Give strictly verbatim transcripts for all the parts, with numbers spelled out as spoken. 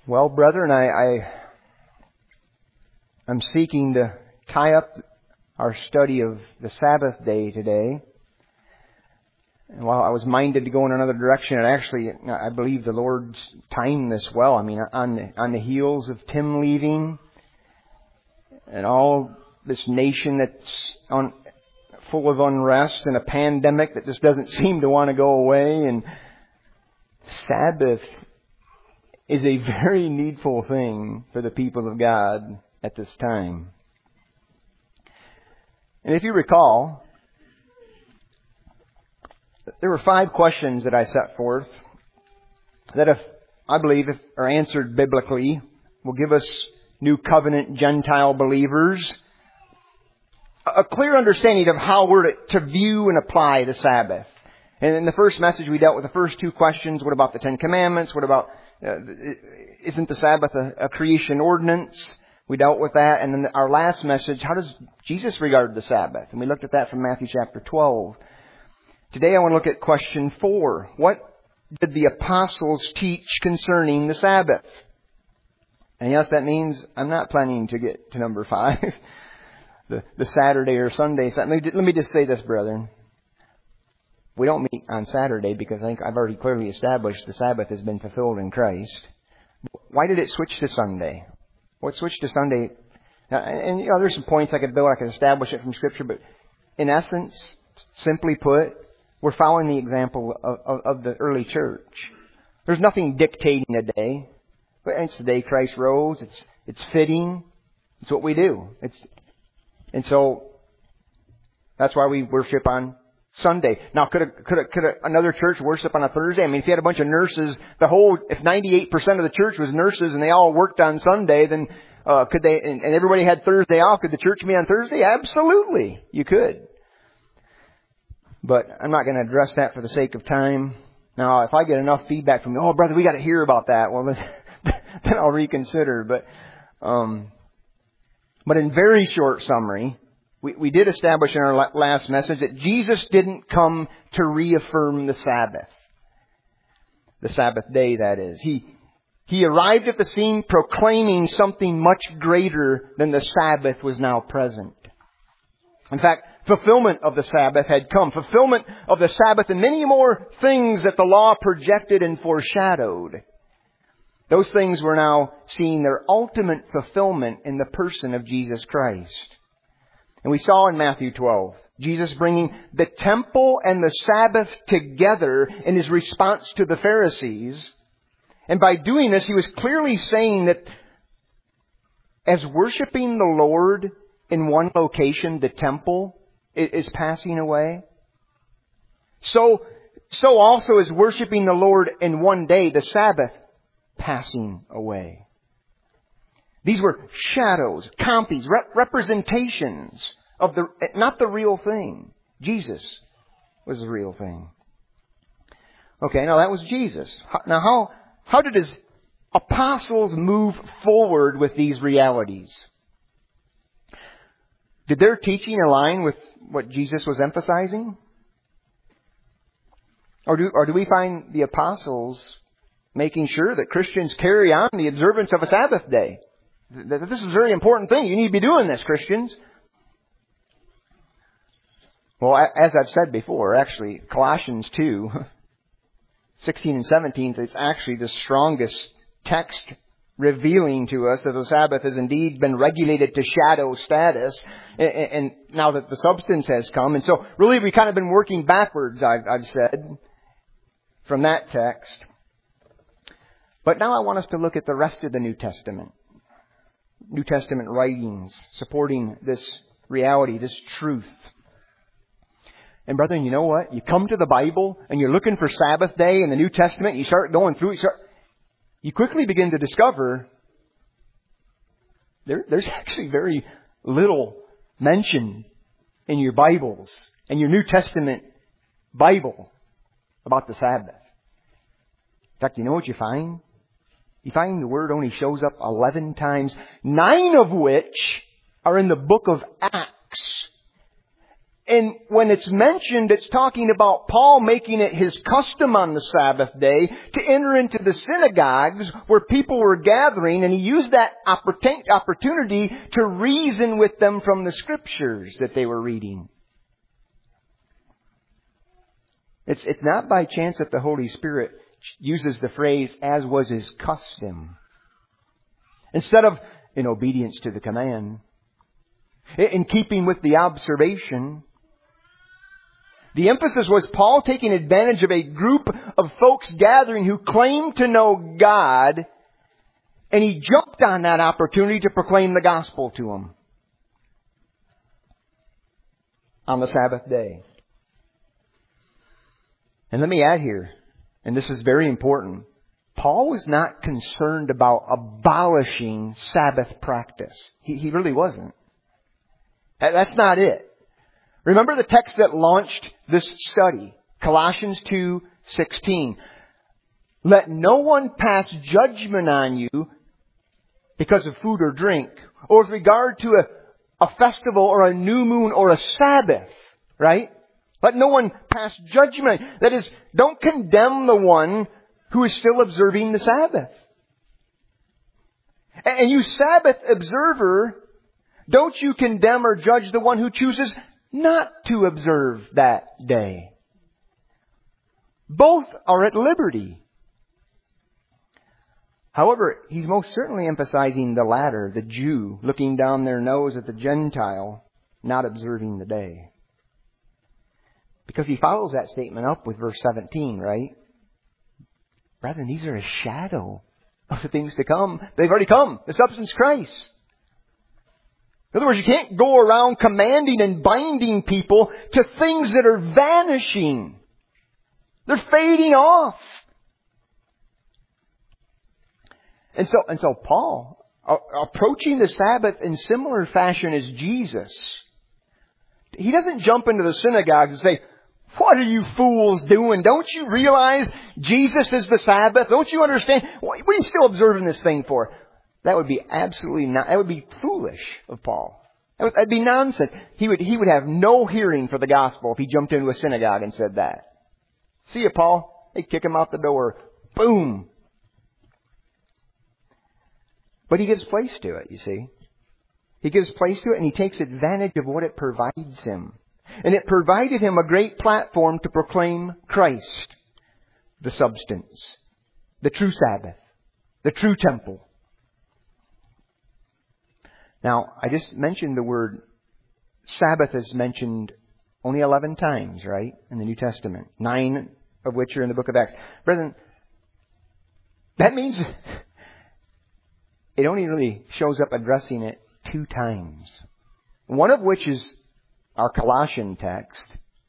Well, brethren, I, I, I'm seeking to tie up our study of the Sabbath day today. And while I was minded to go in another direction, and actually, I believe the Lord's timed this well. I mean, on the, on the heels of Tim leaving, and all this nation that's on, full of unrest, and a pandemic that just doesn't seem to want to go away, and Sabbath is a very needful thing for the people of God at this time. And if you recall, there were five questions that I set forth that, if I believe, if are answered biblically, will give us New Covenant Gentile believers a clear understanding of how we're to, to view and apply the Sabbath. And in the first message, we dealt with the first two questions. What about the Ten Commandments? What about, uh, isn't the Sabbath a, a creation ordinance? We dealt with that. And then our last message, how does Jesus regard the Sabbath? And we looked at that from Matthew chapter twelve. Today I want to look at question four. What did the apostles teach concerning the Sabbath? And yes, that means I'm not planning to get to number five, the, the Saturday or Sunday. Let me, let me just say this, brethren. We don't meet on Saturday because I think I've already clearly established the Sabbath has been fulfilled in Christ. Why did it switch to Sunday? What switched to Sunday? Now, and you know, there's some points I could build. I could establish it from Scripture, but in essence, simply put, we're following the example of, of, of the early church. There's nothing dictating a day. It's the day Christ rose. It's it's fitting. It's what we do. It's and so that's why we worship on Sunday. Now, could a, could a, could a, another church worship on a Thursday? I mean, if you had a bunch of nurses, the whole, if ninety-eight percent of the church was nurses and they all worked on Sunday, then uh, could they, and, and everybody had Thursday off, could the church meet on Thursday? Absolutely. You could. But I'm not going to address that for the sake of time. Now, if I get enough feedback from, oh, brother, we got to hear about that, well, then, then I'll reconsider. But, um, but in very short summary, We, we did establish in our last message that Jesus didn't come to reaffirm the Sabbath. The Sabbath day, that is. He, he arrived at the scene proclaiming something much greater than the Sabbath was now present. In fact, fulfillment of the Sabbath had come. Fulfillment of the Sabbath and many more things that the law projected and foreshadowed. Those things were now seeing their ultimate fulfillment in the person of Jesus Christ. And we saw in Matthew twelve, Jesus bringing the temple and the Sabbath together in His response to the Pharisees. And by doing this, He was clearly saying that as worshiping the Lord in one location, the temple, is passing away, so, so also is worshiping the Lord in one day, the Sabbath, passing away. These were shadows, copies, rep- representations of the, not the real thing. Jesus was the real thing. Okay, now that was Jesus. Now how, how did His apostles move forward with these realities? Did their teaching align with what Jesus was emphasizing? Or do, or do we find the apostles making sure that Christians carry on the observance of a Sabbath day? This is a very important thing. You need to be doing this, Christians. Well, as I've said before, actually, Colossians two, sixteen and seventeen, is actually the strongest text revealing to us that the Sabbath has indeed been regulated to shadow status, and now that the substance has come. And so, really, we've kind of been working backwards, I've, I've said, from that text. But now I want us to look at the rest of the New Testament. New Testament writings supporting this reality, this truth. And brethren, you know what? You come to the Bible and you're looking for Sabbath day in the New Testament. And you start going through it. You, start, you quickly begin to discover there, there's actually very little mention in your Bibles and your New Testament Bible about the Sabbath. In fact, you know what you find? You find the word only shows up eleven times, nine of which are in the book of Acts. And when it's mentioned, it's talking about Paul making it his custom on the Sabbath day to enter into the synagogues where people were gathering, and he used that opportunity to reason with them from the Scriptures that they were reading. It's, it's not by chance that the Holy Spirit uses the phrase, as was his custom, instead of in obedience to the command. In keeping with the observation, the emphasis was Paul taking advantage of a group of folks gathering who claimed to know God, and he jumped on that opportunity to proclaim the gospel to them on the Sabbath day. And let me add here, and this is very important, Paul was not concerned about abolishing Sabbath practice. He, he really wasn't. That's not it. Remember the text that launched this study, Colossians two sixteen. Let no one pass judgment on you because of food or drink, or with regard to a, a festival or a new moon or a Sabbath, right? Let no one pass judgment. That is, don't condemn the one who is still observing the Sabbath. And you Sabbath observer, don't you condemn or judge the one who chooses not to observe that day. Both are at liberty. However, he's most certainly emphasizing the latter, the Jew, looking down their nose at the Gentile, not observing the day. Because he follows that statement up with verse seventeen, right? Brethren, these are a shadow of the things to come. They've already come. The substance Christ. In other words, you can't go around commanding and binding people to things that are vanishing. They're fading off. And so, and so Paul, approaching the Sabbath in similar fashion as Jesus, he doesn't jump into the synagogues and say, what are you fools doing? Don't you realize Jesus is the Sabbath? Don't you understand? What are you still observing this thing for? That would be absolutely not, that would be foolish of Paul. That would, that'd be nonsense. He would, he would have no hearing for the gospel if he jumped into a synagogue and said that. See you, Paul. They kick him out the door. Boom. But he gives place to it, you see. He gives place to it and he takes advantage of what it provides him. And it provided him a great platform to proclaim Christ, the substance, the true Sabbath, the true temple. Now, I just mentioned the word Sabbath is mentioned only eleven times, right, in the New Testament. Nine of which are in the book of Acts. Brethren, that means it only really shows up addressing it two times. One of which is our Colossian text.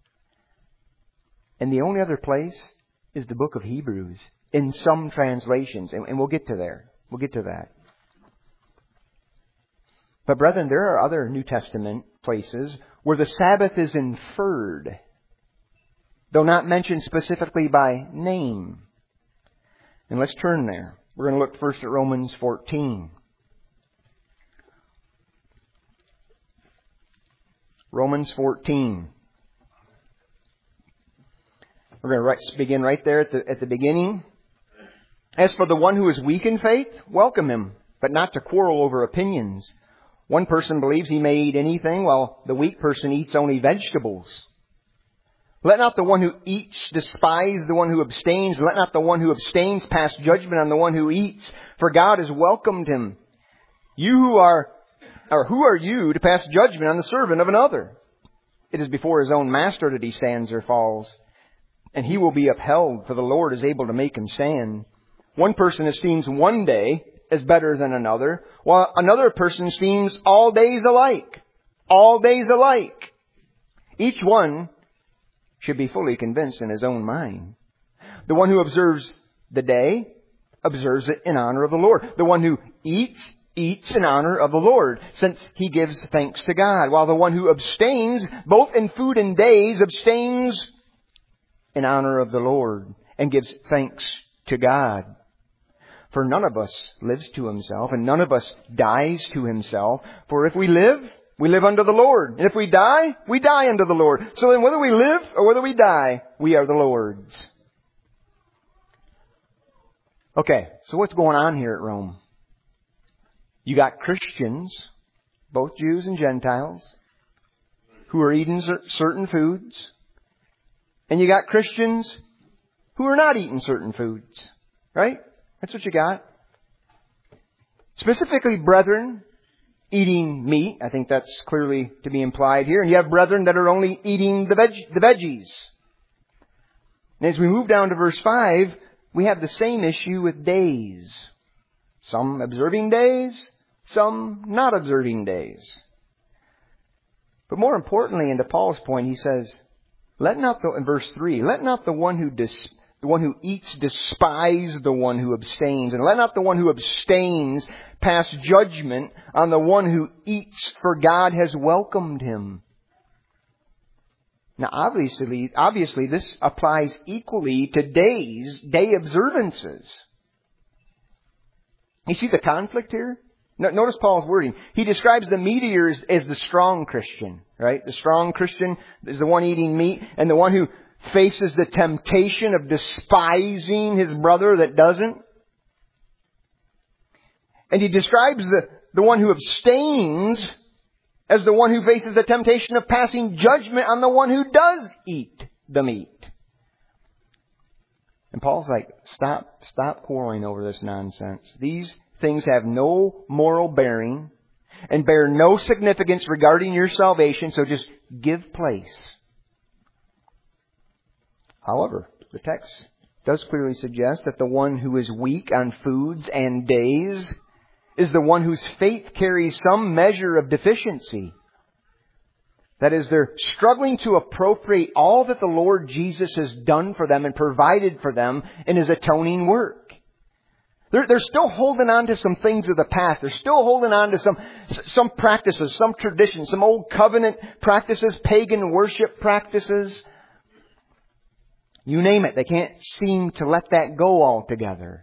And the only other place is the book of Hebrews in some translations. And, and we'll get to there. We'll get to that. But brethren, there are other New Testament places where the Sabbath is inferred, though not mentioned specifically by name. And let's turn there. We're going to look first at Romans fourteen. Romans fourteen. We're going to right, begin right there at the, at the beginning. As for the one who is weak in faith, welcome him, but not to quarrel over opinions. One person believes he may eat anything, while the weak person eats only vegetables. Let not the one who eats despise the one who abstains. Let not the one who abstains pass judgment on the one who eats, for God has welcomed him. You who are, or who are you to pass judgment on the servant of another? It is before his own master that he stands or falls, and he will be upheld, for the Lord is able to make him stand. One person esteems one day as better than another, while another person esteems all days alike. All days alike. Each one should be fully convinced in his own mind. The one who observes the day observes it in honor of the Lord. The one who eats, eats in honor of the Lord, since he gives thanks to God. While the one who abstains, both in food and days, abstains in honor of the Lord and gives thanks to God. For none of us lives to himself, and none of us dies to himself. For if we live, we live unto the Lord. And if we die, we die unto the Lord. So then whether we live or whether we die, we are the Lord's. Okay, so what's going on here at Rome? You got Christians, both Jews and Gentiles, who are eating certain foods. And you got Christians who are not eating certain foods. Right? That's what you got. Specifically, brethren eating meat. I think that's clearly to be implied here. And you have brethren that are only eating the, veg- the veggies. And as we move down to verse five, we have the same issue with days. Some observing days, some not observing days. But more importantly, and to Paul's point, he says, let not the, in verse three, let not the one who dis, the one who eats despise the one who abstains, and let not the one who abstains pass judgment on the one who eats, for God has welcomed him. Now obviously, obviously this applies equally to days, day observances. You see the conflict here? Notice Paul's wording. He describes the meat eater as, as the strong Christian, right? The strong Christian is the one eating meat, and the one who faces the temptation of despising his brother that doesn't. And he describes the, the one who abstains as the one who faces the temptation of passing judgment on the one who does eat the meat. And Paul's like, stop, stop quarreling over this nonsense. These things have no moral bearing and bear no significance regarding your salvation, so just give place. However, the text does clearly suggest that the one who is weak on foods and days is the one whose faith carries some measure of deficiency. That is, they're struggling to appropriate all that the Lord Jesus has done for them and provided for them in His atoning work. They're, they're still holding on to some things of the past. They're still holding on to some, some practices, some traditions, some old covenant practices, pagan worship practices. You name it. They can't seem to let that go altogether.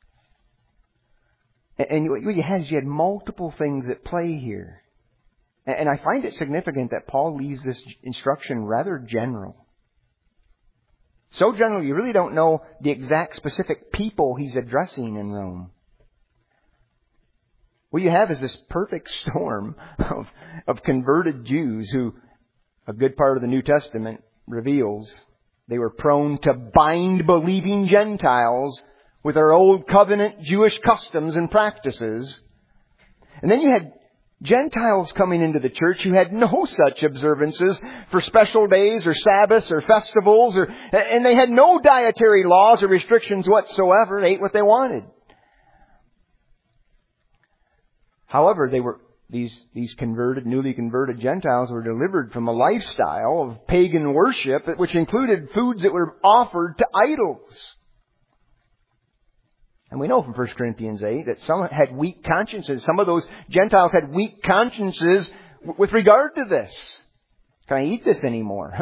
And what you had is you had multiple things at play here. And I find it significant that Paul leaves this instruction rather general. So general, you really don't know the exact specific people he's addressing in Rome. What you have is this perfect storm of, of converted Jews who, a good part of the New Testament reveals, they were prone to bind believing Gentiles with their old covenant Jewish customs and practices. And then you had Gentiles coming into the church who had no such observances for special days or Sabbaths or festivals, or, and they had no dietary laws or restrictions whatsoever. They ate what they wanted. However, they were these these converted, newly converted Gentiles were delivered from a lifestyle of pagan worship, which included foods that were offered to idols. And we know from First Corinthians eight that some had weak consciences. Some of those Gentiles had weak consciences with regard to this. Can I eat this anymore?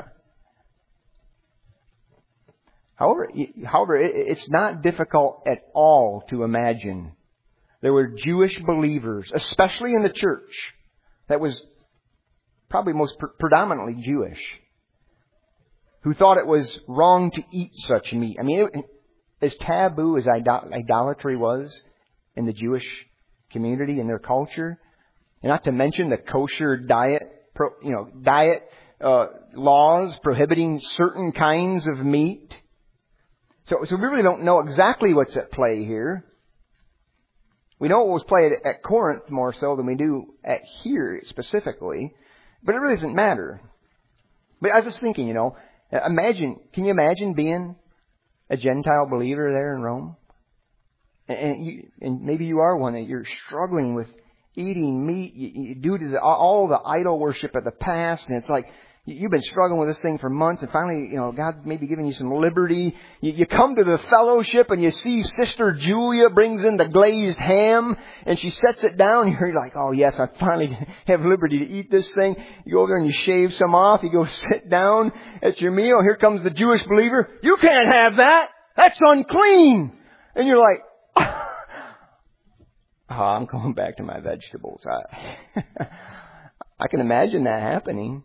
However, however, it's not difficult at all to imagine there were Jewish believers, especially in the church, that was probably most pre- predominantly Jewish, who thought it was wrong to eat such meat. I mean, it, as taboo as idolatry was in the Jewish community and their culture, and not to mention the kosher diet, you know, diet uh, laws prohibiting certain kinds of meat. So, so we really don't know exactly what's at play here. We know what was played at Corinth more so than we do at here specifically, but it really doesn't matter. But I was just thinking, you know, imagine, can you imagine being a Gentile believer there in Rome? And, and, you, and maybe you are one that you're struggling with eating meat you, you, due to the, all the idol worship of the past, and it's like you've been struggling with this thing for months, and finally, you know, God's maybe giving you some liberty. You, you come to the fellowship, and you see Sister Julia brings in the glazed ham, and she sets it down, and you're like, oh yes, I finally have liberty to eat this thing. You go over there and you shave some off, you go sit down at your meal, here comes the Jewish believer. You can't have that! That's unclean! And you're like, oh, I'm going back to my vegetables. I, I can imagine that happening.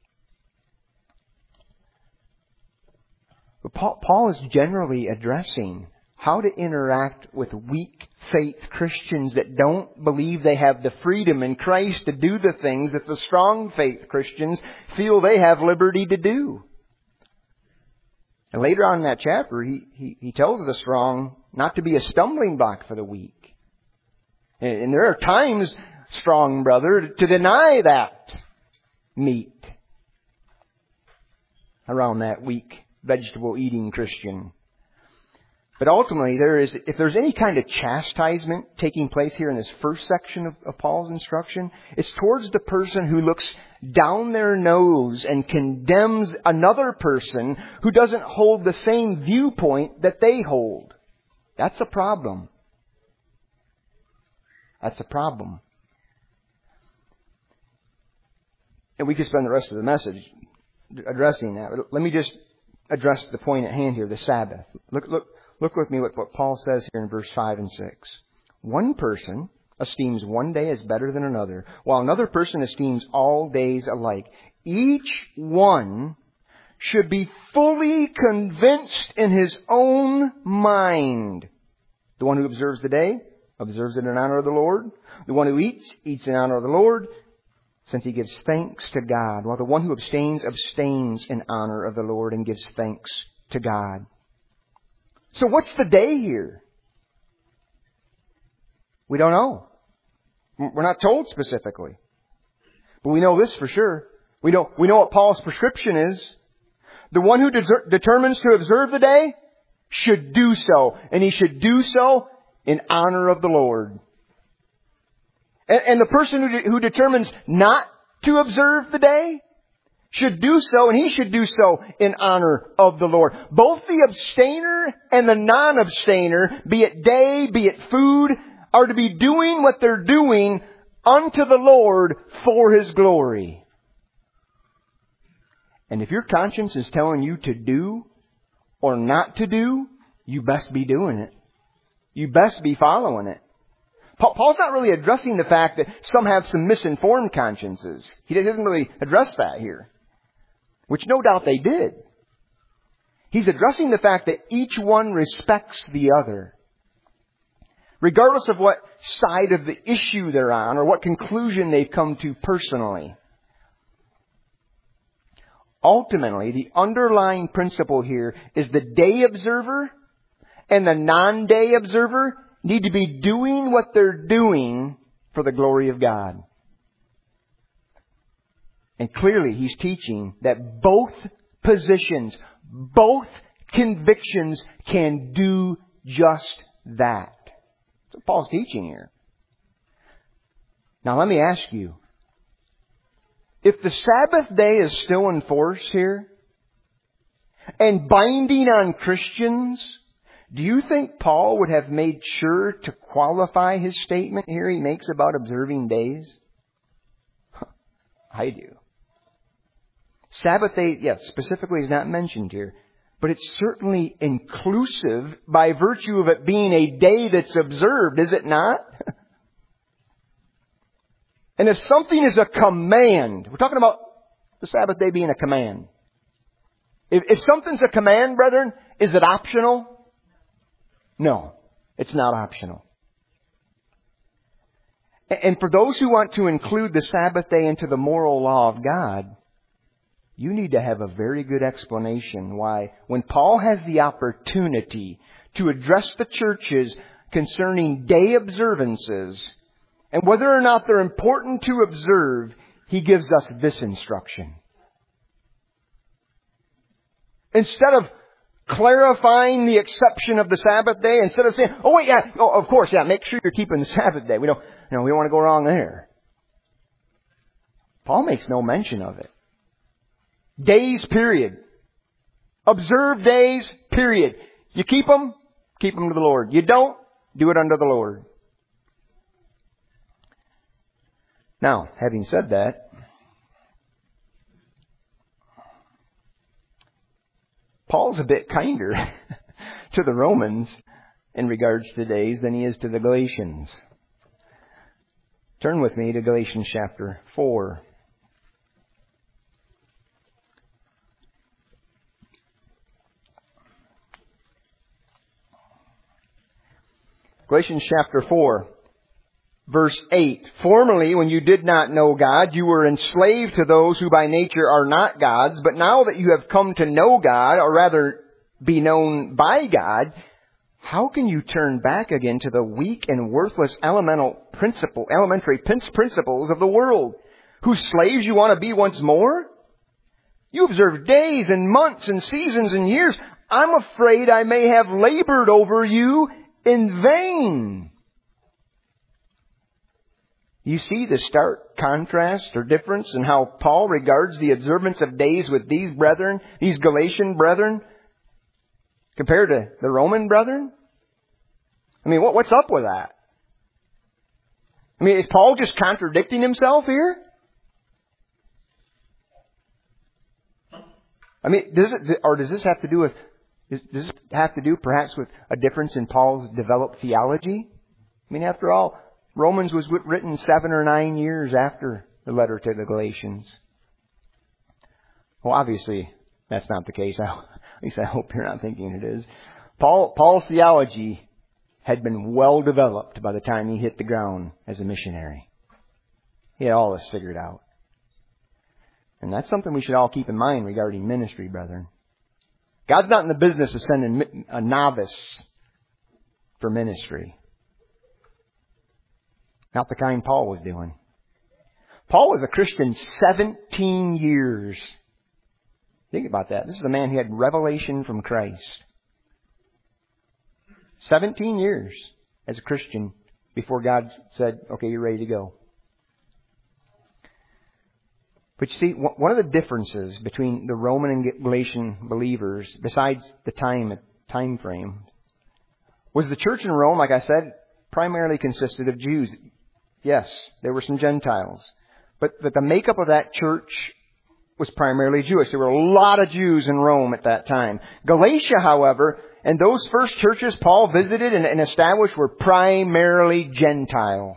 But Paul, Paul is generally addressing how to interact with weak faith Christians that don't believe they have the freedom in Christ to do the things that the strong faith Christians feel they have liberty to do. And later on in that chapter, he, he, he tells the strong not to be a stumbling block for the weak. And, and there are times, strong brother, to deny that meat around that weak vegetable eating Christian. But ultimately, there is, if there's any kind of chastisement taking place here in this first section of, of Paul's instruction, it's towards the person who looks down their nose and condemns another person who doesn't hold the same viewpoint that they hold. That's a problem. That's a problem. And we could spend the rest of the message addressing that. But let me just address the point at hand here, the Sabbath. Look, look. Look with me what, what Paul says here in verse five and six. One person esteems one day as better than another, while another person esteems all days alike. Each one should be fully convinced in his own mind. The one who observes the day, observes it in honor of the Lord. The one who eats, eats in honor of the Lord, since he gives thanks to God. While the one who abstains, abstains in honor of the Lord and gives thanks to God. So what's the day here? We don't know. We're not told specifically. But we know this for sure. We know, we know what Paul's prescription is. The one who de- determines to observe the day should do so. And he should do so in honor of the Lord. And, and the person who, de- who determines not to observe the day should do so, and he should do so in honor of the Lord. Both the abstainer and the non-abstainer, be it day, be it food, are to be doing what they're doing unto the Lord for His glory. And if your conscience is telling you to do or not to do, you best be doing it. You best be following it. Paul's not really addressing the fact that some have some misinformed consciences. He doesn't really address that here. Which no doubt they did. He's addressing the fact that each one respects the other. Regardless of what side of the issue they're on or what conclusion they've come to personally. Ultimately, the underlying principle here is the day observer and the non-day observer need to be doing what they're doing for the glory of God. And clearly he's teaching that both positions, both convictions can do just that. That's what Paul's teaching here. Now let me ask you, if the Sabbath day is still in force here and binding on Christians, do you think Paul would have made sure to qualify his statement here he makes about observing days? I do. Sabbath day, yes, specifically is not mentioned here, but it's certainly inclusive by virtue of it being a day that's observed, is it not? And if something is a command, we're talking about the Sabbath day being a command. If, if something's a command, brethren, is it optional? No, it's not optional. And for those who want to include the Sabbath day into the moral law of God, you need to have a very good explanation why, when Paul has the opportunity to address the churches concerning day observances and whether or not they're important to observe, he gives us this instruction. Instead of clarifying the exception of the Sabbath day, instead of saying, oh wait, yeah, oh, of course, yeah, make sure you're keeping the Sabbath day. We don't, you know, we don't want to go wrong there. Paul makes no mention of it. Days, period. Observe days, period. You keep them, keep them to the Lord. You don't, do it unto the Lord. Now, having said that, Paul's a bit kinder to the Romans in regards to days than he is to the Galatians. Turn with me to Galatians chapter four. Galatians chapter four, verse eight. Formerly, when you did not know God, you were enslaved to those who by nature are not gods. But now that you have come to know God, or rather be known by God, how can you turn back again to the weak and worthless elemental principle, elementary principles of the world, whose slaves you want to be once more? You observe days and months and seasons and years. I'm afraid I may have labored over you in vain. You see the stark contrast or difference in how Paul regards the observance of days with these brethren, these Galatian brethren, compared to the Roman brethren? I mean, what, what's up with that? I mean, is Paul just contradicting himself here? I mean, does it, or does this have to do with, does this have to do perhaps with a difference in Paul's developed theology? I mean, after all, Romans was written seven or nine years after the letter to the Galatians. Well, obviously, that's not the case. I, at least I hope you're not thinking it is. Paul, Paul's theology had been well developed by the time he hit the ground as a missionary. He had all this figured out. And that's something we should all keep in mind regarding ministry, brethren. God's not in the business of sending a novice for ministry. Not the kind Paul was doing. Paul was a Christian seventeen years. Think about that. This is a man who had revelation from Christ. seventeen years as a Christian before God said, okay, you're ready to go. But you see, one of the differences between the Roman and Galatian believers, besides the time time frame, was the church in Rome, like I said, primarily consisted of Jews. Yes, there were some Gentiles. But, but the makeup of that church was primarily Jewish. There were a lot of Jews in Rome at that time. Galatia, however, and those first churches Paul visited and, and established were primarily Gentile.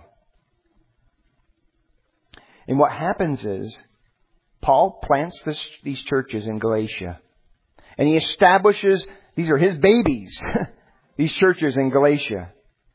And what happens is, Paul plants this, these churches in Galatia. And he establishes, these are his babies, these churches in Galatia.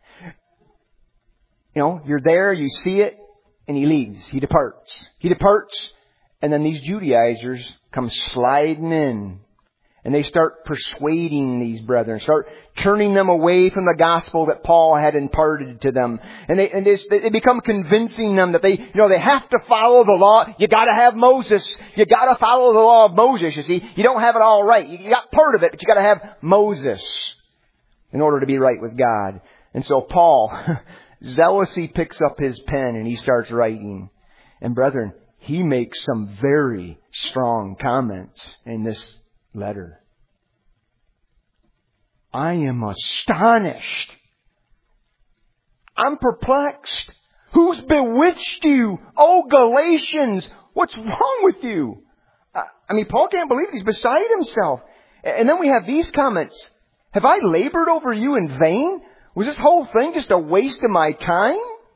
You know, you're there, you see it, and he leaves. He departs. He departs, and then these Judaizers come sliding in. And they start persuading these brethren, start turning them away from the gospel that Paul had imparted to them. And they, and they, they become convincing them that they, you know, they have to follow the law. You gotta have Moses. You gotta follow the law of Moses, you see. You don't have it all right. You got part of it, but you gotta have Moses in order to be right with God. And so Paul zealously picks up his pen and he starts writing. And brethren, he makes some very strong comments in this letter. I am astonished. I'm perplexed. Who's bewitched you? Oh, Galatians, what's wrong with you? I mean, Paul can't believe he's beside himself. And then we have these comments. Have I labored over you in vain? Was this whole thing just a waste of my time?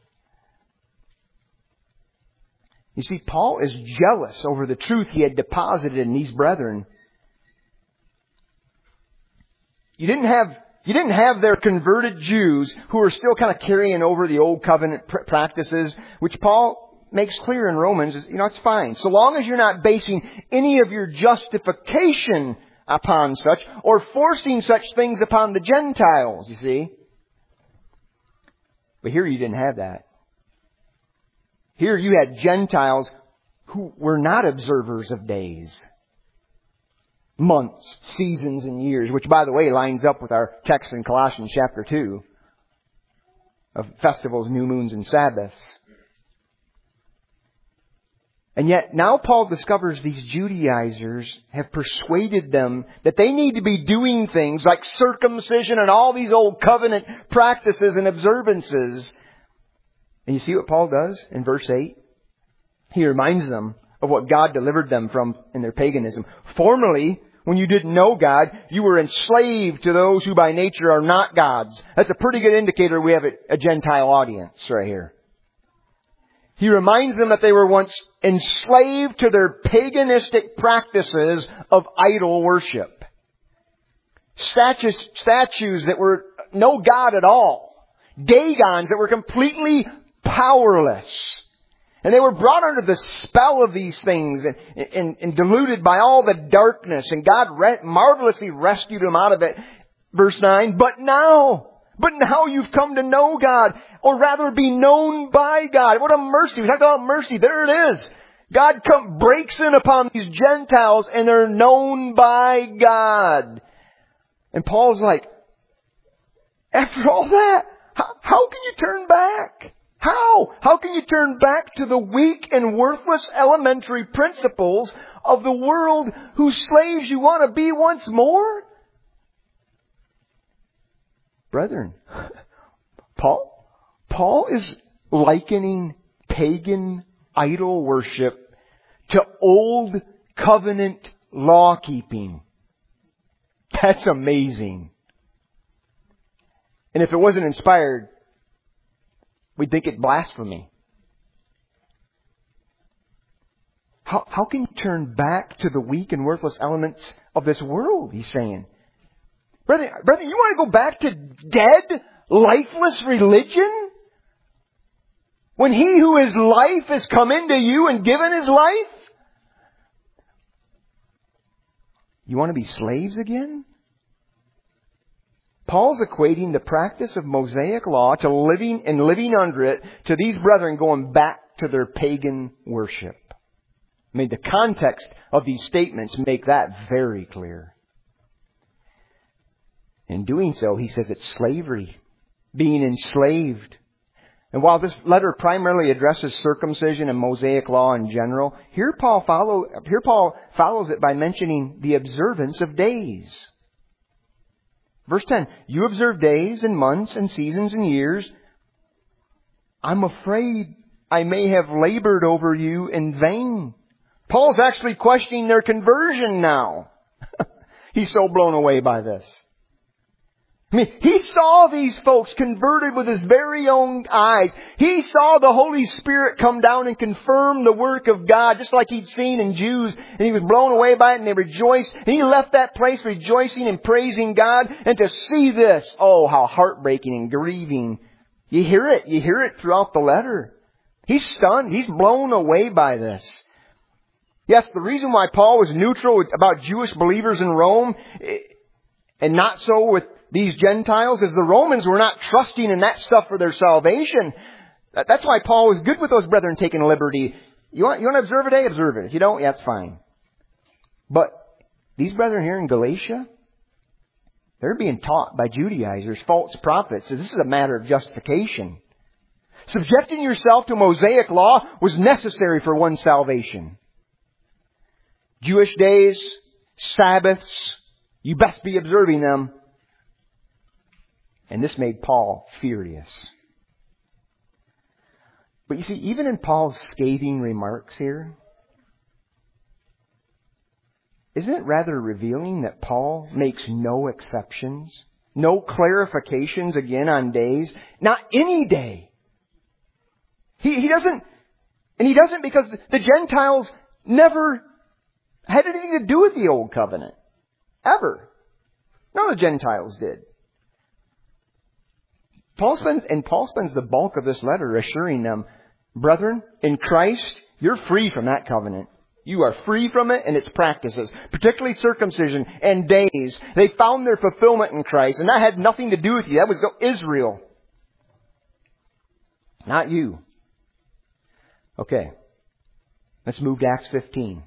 You see, Paul is jealous over the truth he had deposited in these brethren. You didn't have, you didn't have their converted Jews who were still kind of carrying over the old covenant pr- practices, which Paul makes clear in Romans is, you know, it's fine. So long as you're not basing any of your justification upon such or forcing such things upon the Gentiles, you see. But here you didn't have that. Here you had Gentiles who were not observers of days, months, seasons, and years, which, by the way, lines up with our text in Colossians chapter two of festivals, new moons, and Sabbaths. And yet now Paul discovers these Judaizers have persuaded them that they need to be doing things like circumcision and all these old covenant practices and observances. And you see what Paul does in verse eight? He reminds them of what God delivered them from in their paganism. Formerly, when you didn't know God, you were enslaved to those who by nature are not gods. That's a pretty good indicator we have a, a Gentile audience right here. He reminds them that they were once enslaved to their paganistic practices of idol worship. Statues, statues that were no God at all. Dagons that were completely powerless. And they were brought under the spell of these things and, and, and diluted by all the darkness. And God re- marvelously rescued them out of it. Verse nine, but now, but now you've come to know God, or rather be known by God. What a mercy. We talked about mercy. There it is. God come, breaks in upon these Gentiles and they're known by God. And Paul's like, after all that, how, how can you turn back? How? How can you turn back to the weak and worthless elementary principles of the world whose slaves you want to be once more? Brethren, Paul, Paul is likening pagan idol worship to old covenant law keeping. That's amazing. And if it wasn't inspired, we'd think it blasphemy. How, how can you turn back to the weak and worthless elements of this world, he's saying. Brother, brother, you want to go back to dead, lifeless religion? When He who is life has come into you and given His life? You want to be slaves again? Paul's equating the practice of Mosaic law to living and living under it to these brethren going back to their pagan worship. I mean, the context of these statements make that very clear. In doing so, he says it's slavery, being enslaved. And while this letter primarily addresses circumcision and Mosaic law in general, here Paul follow here Paul follows it by mentioning the observance of days. Verse ten, you observe days and months and seasons and years. I'm afraid I may have labored over you in vain. Paul's actually questioning their conversion now. He's so blown away by this. I mean, he saw these folks converted with his very own eyes. He saw the Holy Spirit come down and confirm the work of God, just like he'd seen in Jews. And he was blown away by it and they rejoiced. And he left that place rejoicing and praising God. And to see this, oh, how heartbreaking and grieving. You hear it. You hear it throughout the letter. He's stunned. He's blown away by this. Yes, the reason why Paul was neutral about Jewish believers in Rome and not so with these Gentiles is the Romans were not trusting in that stuff for their salvation. That's why Paul was good with those brethren taking liberty. You want, you want to observe a day? Observe it. If you don't, yeah, that's fine. But these brethren here in Galatia, they're being taught by Judaizers, false prophets. So this is a matter of justification. Subjecting yourself to Mosaic law was necessary for one's salvation. Jewish days, Sabbaths, you best be observing them. And this made Paul furious. But you see, even in Paul's scathing remarks here, isn't it rather revealing that Paul makes no exceptions? No clarifications again on days? Not any day. He, he doesn't, and he doesn't because the Gentiles never had anything to do with the Old Covenant. Ever. None of the Gentiles did. Paul spends, and Paul spends the bulk of this letter assuring them, brethren, in Christ, you're free from that covenant. You are free from it and its practices, particularly circumcision and days. They found their fulfillment in Christ, and that had nothing to do with you. That was Israel. Not you. Okay. Let's move to Acts fifteen.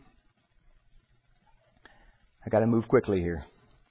I got to move quickly here.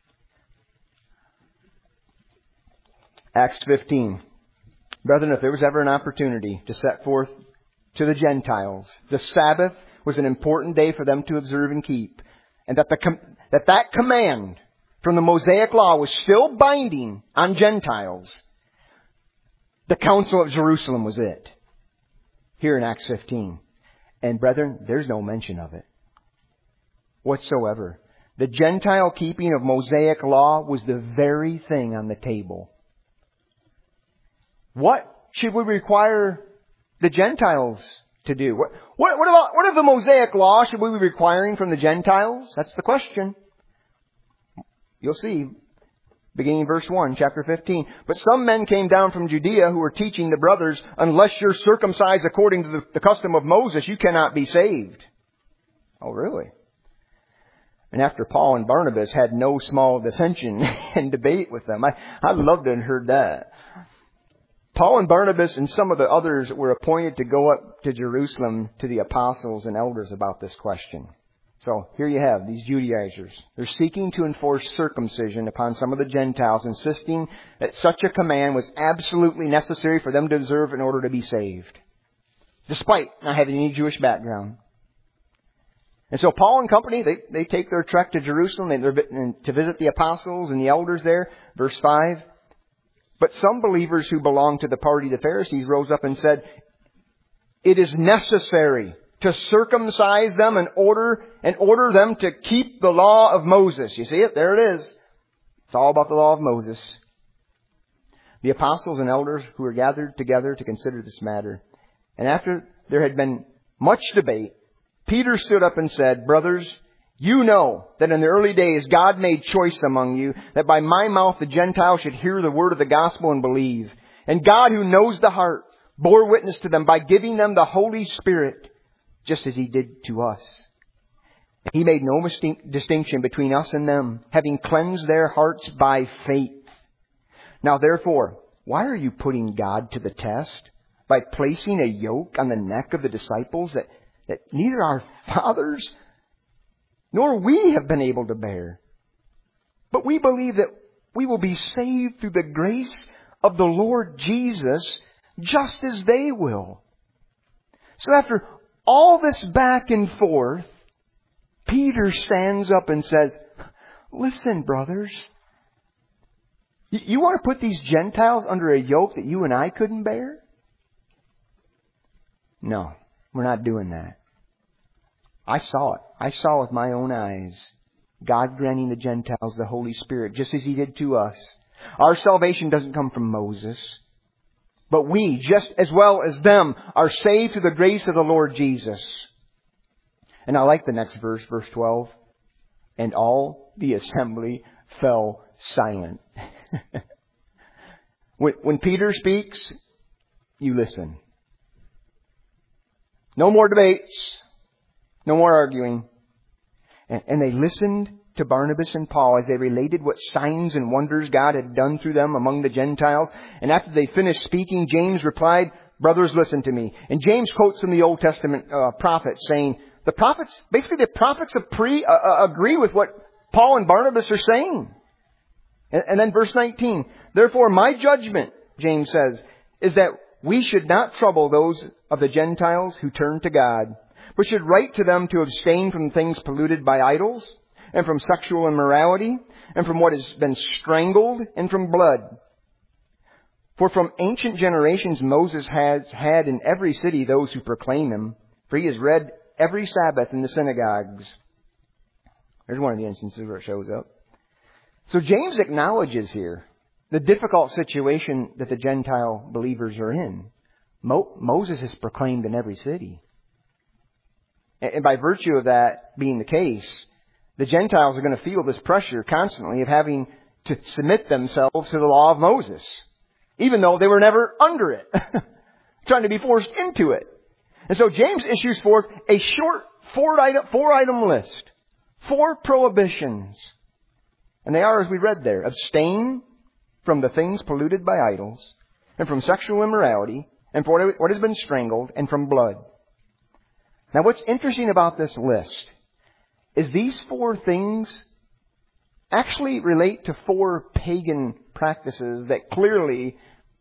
Acts fifteen. Brethren, if there was ever an opportunity to set forth to the Gentiles, the Sabbath was an important day for them to observe and keep. And that the com- that, that command from the Mosaic law was still binding on Gentiles. The Council of Jerusalem was it. Here in Acts fifteen. And brethren, there's no mention of it whatsoever. The Gentile keeping of Mosaic law was the very thing on the table. What should we require the Gentiles to do? What, what, what about, what of the Mosaic law should we be requiring from the Gentiles? That's the question. You'll see. Beginning in verse one, chapter fifteen. But some men came down from Judea who were teaching the brothers, unless you're circumcised according to the, the custom of Moses, you cannot be saved. Oh, really? And after Paul and Barnabas had no small dissension and debate with them. I, I'd love to have heard that. Paul and Barnabas and some of the others were appointed to go up to Jerusalem to the apostles and elders about this question. So here you have these Judaizers. They're seeking to enforce circumcision upon some of the Gentiles, insisting that such a command was absolutely necessary for them to observe in order to be saved, despite not having any Jewish background. And so Paul and company, they, they take their trek to Jerusalem and they're to visit the apostles and the elders there. Verse five. But some believers who belonged to the party of the Pharisees rose up and said, it is necessary to circumcise them and order and order them to keep the law of Moses. You see it? There it is. It's all about the law of Moses. The apostles and elders who were gathered together to consider this matter. And after there had been much debate, Peter stood up and said, brothers, you know that in the early days God made choice among you, that by my mouth the Gentiles should hear the word of the gospel and believe. And God, who knows the heart, bore witness to them by giving them the Holy Spirit, just as He did to us. He made no distinction between us and them, having cleansed their hearts by faith. Now therefore, why are you putting God to the test by placing a yoke on the neck of the disciples that that neither our fathers nor we have been able to bear? But we believe that we will be saved through the grace of the Lord Jesus, just as they will. So after all this back and forth, Peter stands up and says, listen, brothers, you want to put these Gentiles under a yoke that you and I couldn't bear? No. We're not doing that. I saw it. I saw with my own eyes God granting the Gentiles the Holy Spirit, just as He did to us. Our salvation doesn't come from Moses, but we, just as well as them, are saved through the grace of the Lord Jesus. And I like the next verse, verse twelve. And all the assembly fell silent. when, when Peter speaks, you listen. No more debates. No more arguing. And, and they listened to Barnabas and Paul as they related what signs and wonders God had done through them among the Gentiles. And after they finished speaking, James replied, brothers, listen to me. And James quotes from the Old Testament uh, prophets saying, the prophets, basically the prophets of pre, uh, agree with what Paul and Barnabas are saying. And, and then verse nineteen, therefore my judgment, James says, is that we should not trouble those of the Gentiles who turn to God, but should write to them to abstain from things polluted by idols, and from sexual immorality, and from what has been strangled, and from blood. For from ancient generations Moses has had in every city those who proclaim Him, for he is read every Sabbath in the synagogues. There's one of the instances where it shows up. So James acknowledges here the difficult situation that the Gentile believers are in. Mo- Moses is proclaimed in every city. And, and by virtue of that being the case, the Gentiles are going to feel this pressure constantly of having to submit themselves to the law of Moses, even though they were never under it, trying to be forced into it. And so James issues forth a short four item, four item list, four prohibitions. And they are, as we read there, abstain from the things polluted by idols, and from sexual immorality, and from what has been strangled, and from blood. Now what's interesting about this list is these four things actually relate to four pagan practices that clearly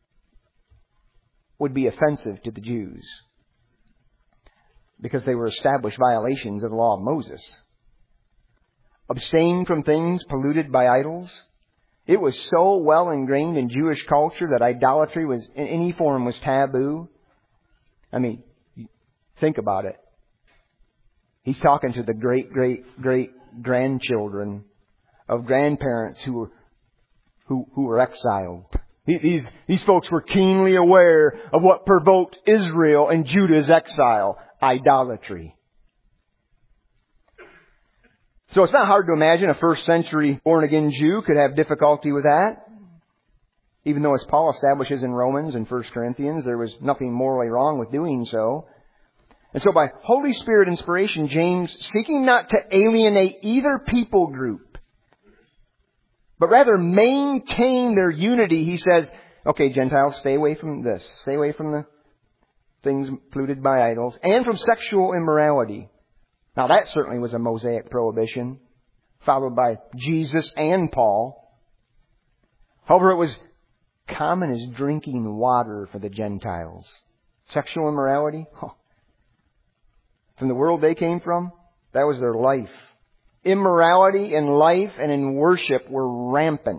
would be offensive to the Jews, because they were established violations of the law of Moses. Abstain from things polluted by idols. It was so well ingrained in Jewish culture that idolatry was in any form was taboo. I mean, think about it. He's talking to the great, great, great grandchildren of grandparents who were who who were exiled. These these folks were keenly aware of what provoked Israel and Judah's exile: idolatry. So it's not hard to imagine a first century born-again Jew could have difficulty with that. Even though, as Paul establishes in Romans and First Corinthians, there was nothing morally wrong with doing so. And so by Holy Spirit inspiration, James, seeking not to alienate either people group, but rather maintain their unity, he says, okay, Gentiles, stay away from this. Stay away from the things polluted by idols and from sexual immorality. Now that certainly was a Mosaic prohibition, followed by Jesus and Paul. However, it was common as drinking water for the Gentiles. Sexual immorality? Huh. From the world they came from, that was their life. Immorality in life and in worship were rampant.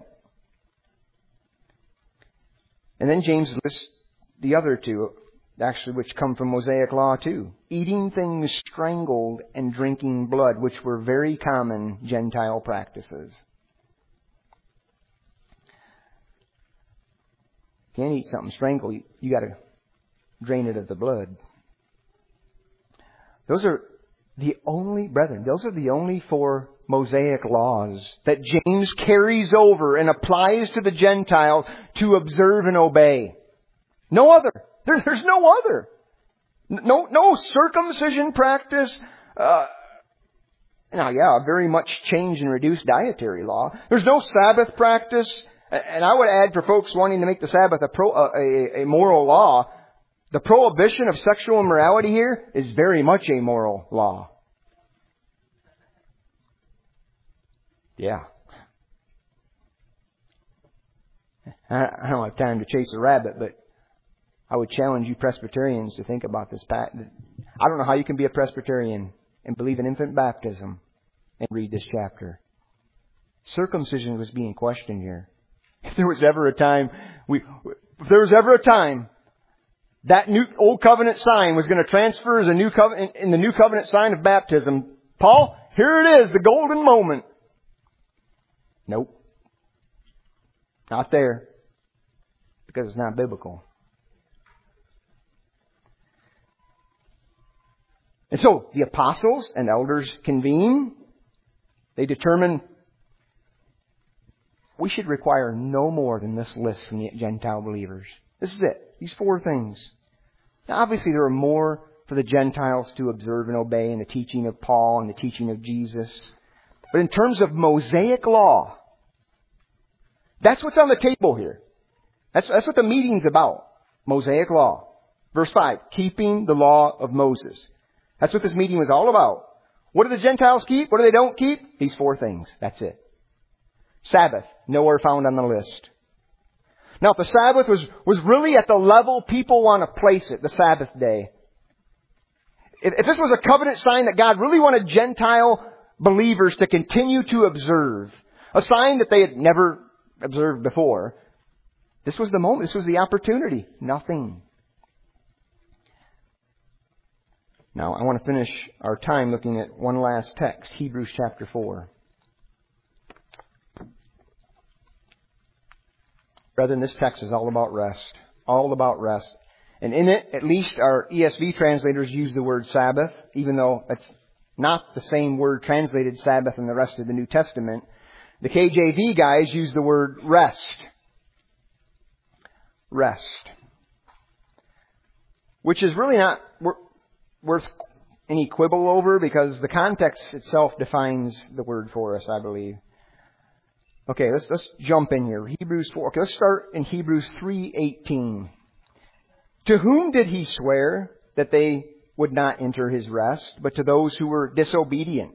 And then James lists the other two, actually, which come from Mosaic law too. Eating things strangled and drinking blood, which were very common Gentile practices. You can't eat something strangled. You, you got to drain it of the blood. Those are the only, brethren, those are the only four Mosaic laws that James carries over and applies to the Gentiles to observe and obey. No other. There, there's no other. No, no circumcision practice. Uh, now, yeah, very much changed and reduced dietary law. There's no Sabbath practice. And I would add, for folks wanting to make the Sabbath a, pro, a, a moral law, the prohibition of sexual immorality here is very much a moral law. Yeah. I don't have time to chase a rabbit, but I would challenge you Presbyterians to think about this. I don't know how you can be a Presbyterian and believe in infant baptism and read this chapter. Circumcision was being questioned here. If there was ever a time, we, if there was ever a time that new old covenant sign was going to transfer as a new covenant in the new covenant sign of baptism, Paul, here it is, the golden moment. Nope. Not there. Because it's not biblical. And so the apostles and elders convene. They determine we should require no more than this list from the Gentile believers. This is it. These four things. Now, obviously, there are more for the Gentiles to observe and obey in the teaching of Paul and the teaching of Jesus. But in terms of Mosaic law, that's what's on the table here. That's, that's what the meeting's about. Mosaic law. Verse five, keeping the law of Moses. That's what this meeting was all about. What do the Gentiles keep? What do they don't keep? These four things. That's it. Sabbath, nowhere found on the list. Now, if the Sabbath was, was really at the level people want to place it, the Sabbath day, if, if this was a covenant sign that God really wanted Gentile believers to continue to observe, a sign that they had never observed before, this was the moment, this was the opportunity. Nothing. Now, I want to finish our time looking at one last text, Hebrews chapter four. Brethren, this text is all about rest. All about rest. And in it, at least our E S V translators use the word Sabbath, even though it's not the same word translated Sabbath in the rest of the New Testament. The K J V guys use the word rest. Rest. Which is really not worth any quibble over, because the context itself defines the word for us, I believe. Okay, let's let's jump in here. Hebrews four. Okay, let's start in Hebrews three eighteen. To whom did he swear that they would not enter his rest, but to those who were disobedient?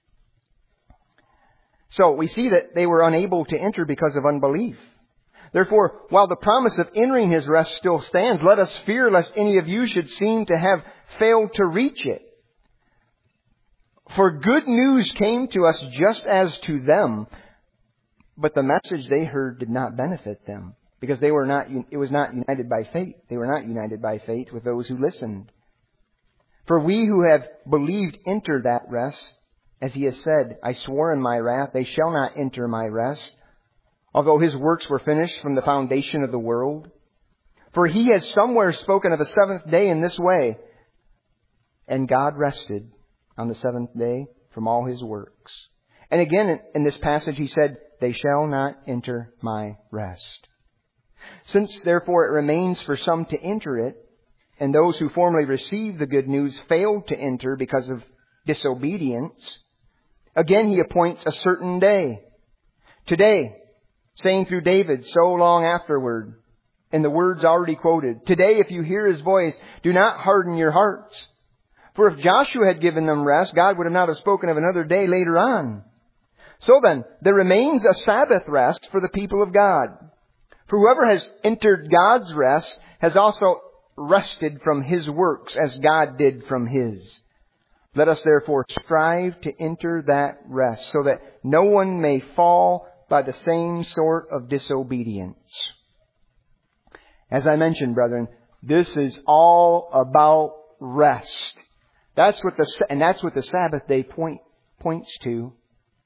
So we see that they were unable to enter because of unbelief. Therefore, while the promise of entering his rest still stands, let us fear lest any of you should seem to have failed to reach it. For good news came to us just as to them, but the message they heard did not benefit them, because they were not, it was not united by faith. They were not united by faith with those who listened. For we who have believed enter that rest, as he has said, I swore in my wrath, they shall not enter my rest, although his works were finished from the foundation of the world. For he has somewhere spoken of the seventh day in this way, and God rested on the seventh day from all his works. And again, in this passage, he said, they shall not enter my rest. Since, therefore, it remains for some to enter it, and those who formerly received the good news failed to enter because of disobedience, again he appoints a certain day. Today, saying through David so long afterward, in the words already quoted, today if you hear His voice, do not harden your hearts. For if Joshua had given them rest, God would have not have spoken of another day later on. So then, there remains a Sabbath rest for the people of God. For whoever has entered God's rest has also rested from his works as God did from His. Let us therefore strive to enter that rest so that no one may fall by the same sort of disobedience. As I mentioned, brethren, this is all about rest. That's what the, and that's what the Sabbath day point, points to.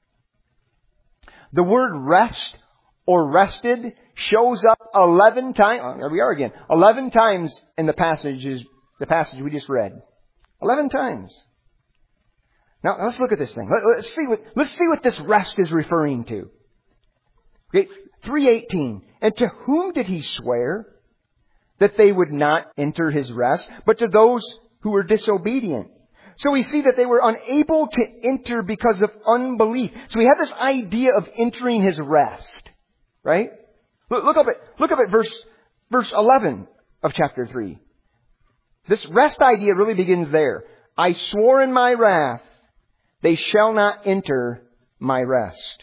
The word rest or rested shows up eleven times. Oh, there we are again. Eleven times in the passages, the passage we just read. Eleven times. Now let's look at this thing. Let, let's see what let's see what this rest is referring to. Okay, three eighteen. And to whom did He swear that they would not enter His rest, but to those who were disobedient? So we see that they were unable to enter because of unbelief. So we have this idea of entering His rest, right? Look, look up at look up at verse verse eleven of chapter three. This rest idea really begins there. I swore in my wrath, they shall not enter my rest.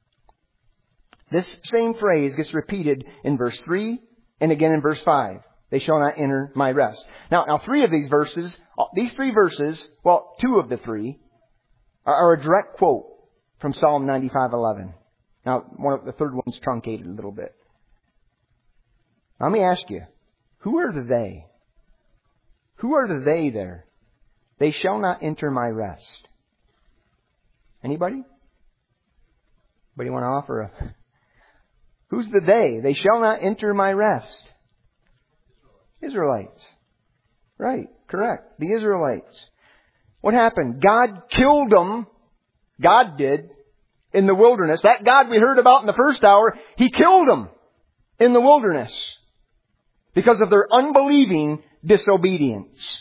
This same phrase gets repeated in verse three and again in verse five. They shall not enter my rest. Now, now three of these verses, these three verses, well, two of the three, are, are a direct quote from Psalm ninety-five eleven. Now, one of the third one's truncated a little bit. Let me ask you, who are the they? Who are the they there? They shall not enter my rest. Anybody? Anybody want to offer a... Who's the they? They shall not enter my rest. Israelites. Right, correct. The Israelites. What happened? God killed them. God did. In the wilderness. That God we heard about in the first hour, He killed them in the wilderness. Because of their unbelieving disobedience.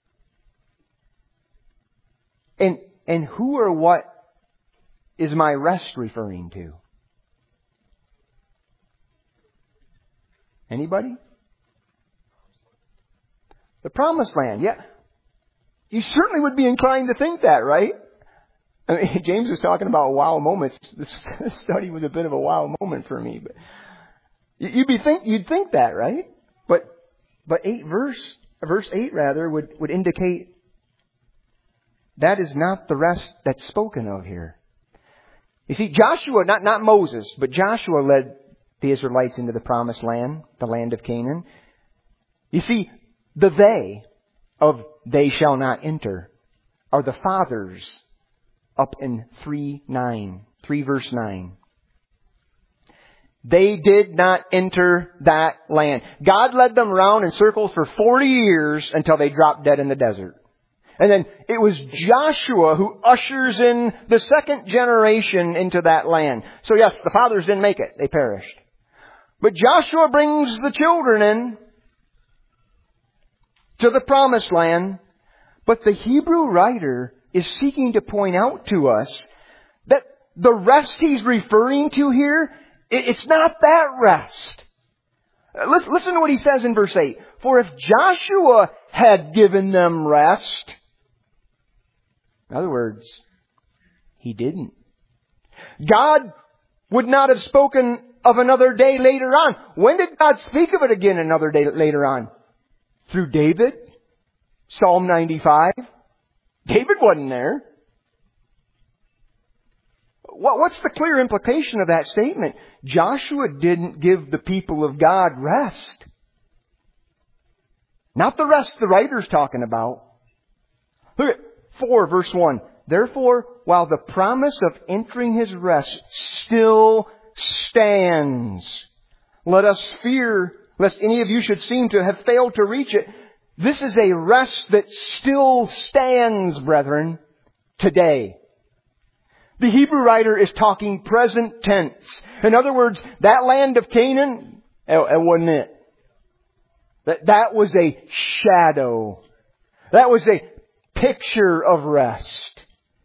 And, and who or what is my rest referring to? Anybody? The Promised Land, yeah. You certainly would be inclined to think that, right? I mean, James was talking about wow moments. This study was a bit of a wow moment for me, but you'd be think you'd think that, right? But but eight verse verse eight rather would, would indicate that is not the rest that's spoken of here. You see, Joshua, not not Moses, but Joshua led the Israelites into the Promised Land, the land of Canaan. You see, the they of they shall not enter are the fathers up in three nine, three verse nine. They did not enter that land. God led them around in circles for forty years until they dropped dead in the desert. And then it was Joshua who ushers in the second generation into that land. So yes, the fathers didn't make it. They perished. But Joshua brings the children in to the Promised Land. But the Hebrew writer is seeking to point out to us that the rest he's referring to here, it's not that rest. Listen to what he says in verse eight. For if Joshua had given them rest, in other words, He didn't. God would not have spoken of another day later on. When did God speak of it again another day later on? Through David? Psalm ninety-five? David wasn't there. What's the clear implication of that statement? Joshua didn't give the people of God rest. Not the rest the writer's talking about. Look at four verse one. Therefore, while the promise of entering His rest still stands, let us fear lest any of you should seem to have failed to reach it. This is a rest that still stands, brethren, today. The Hebrew writer is talking present tense. In other words, that land of Canaan, it wasn't it. That, that was a shadow. That was a picture of rest.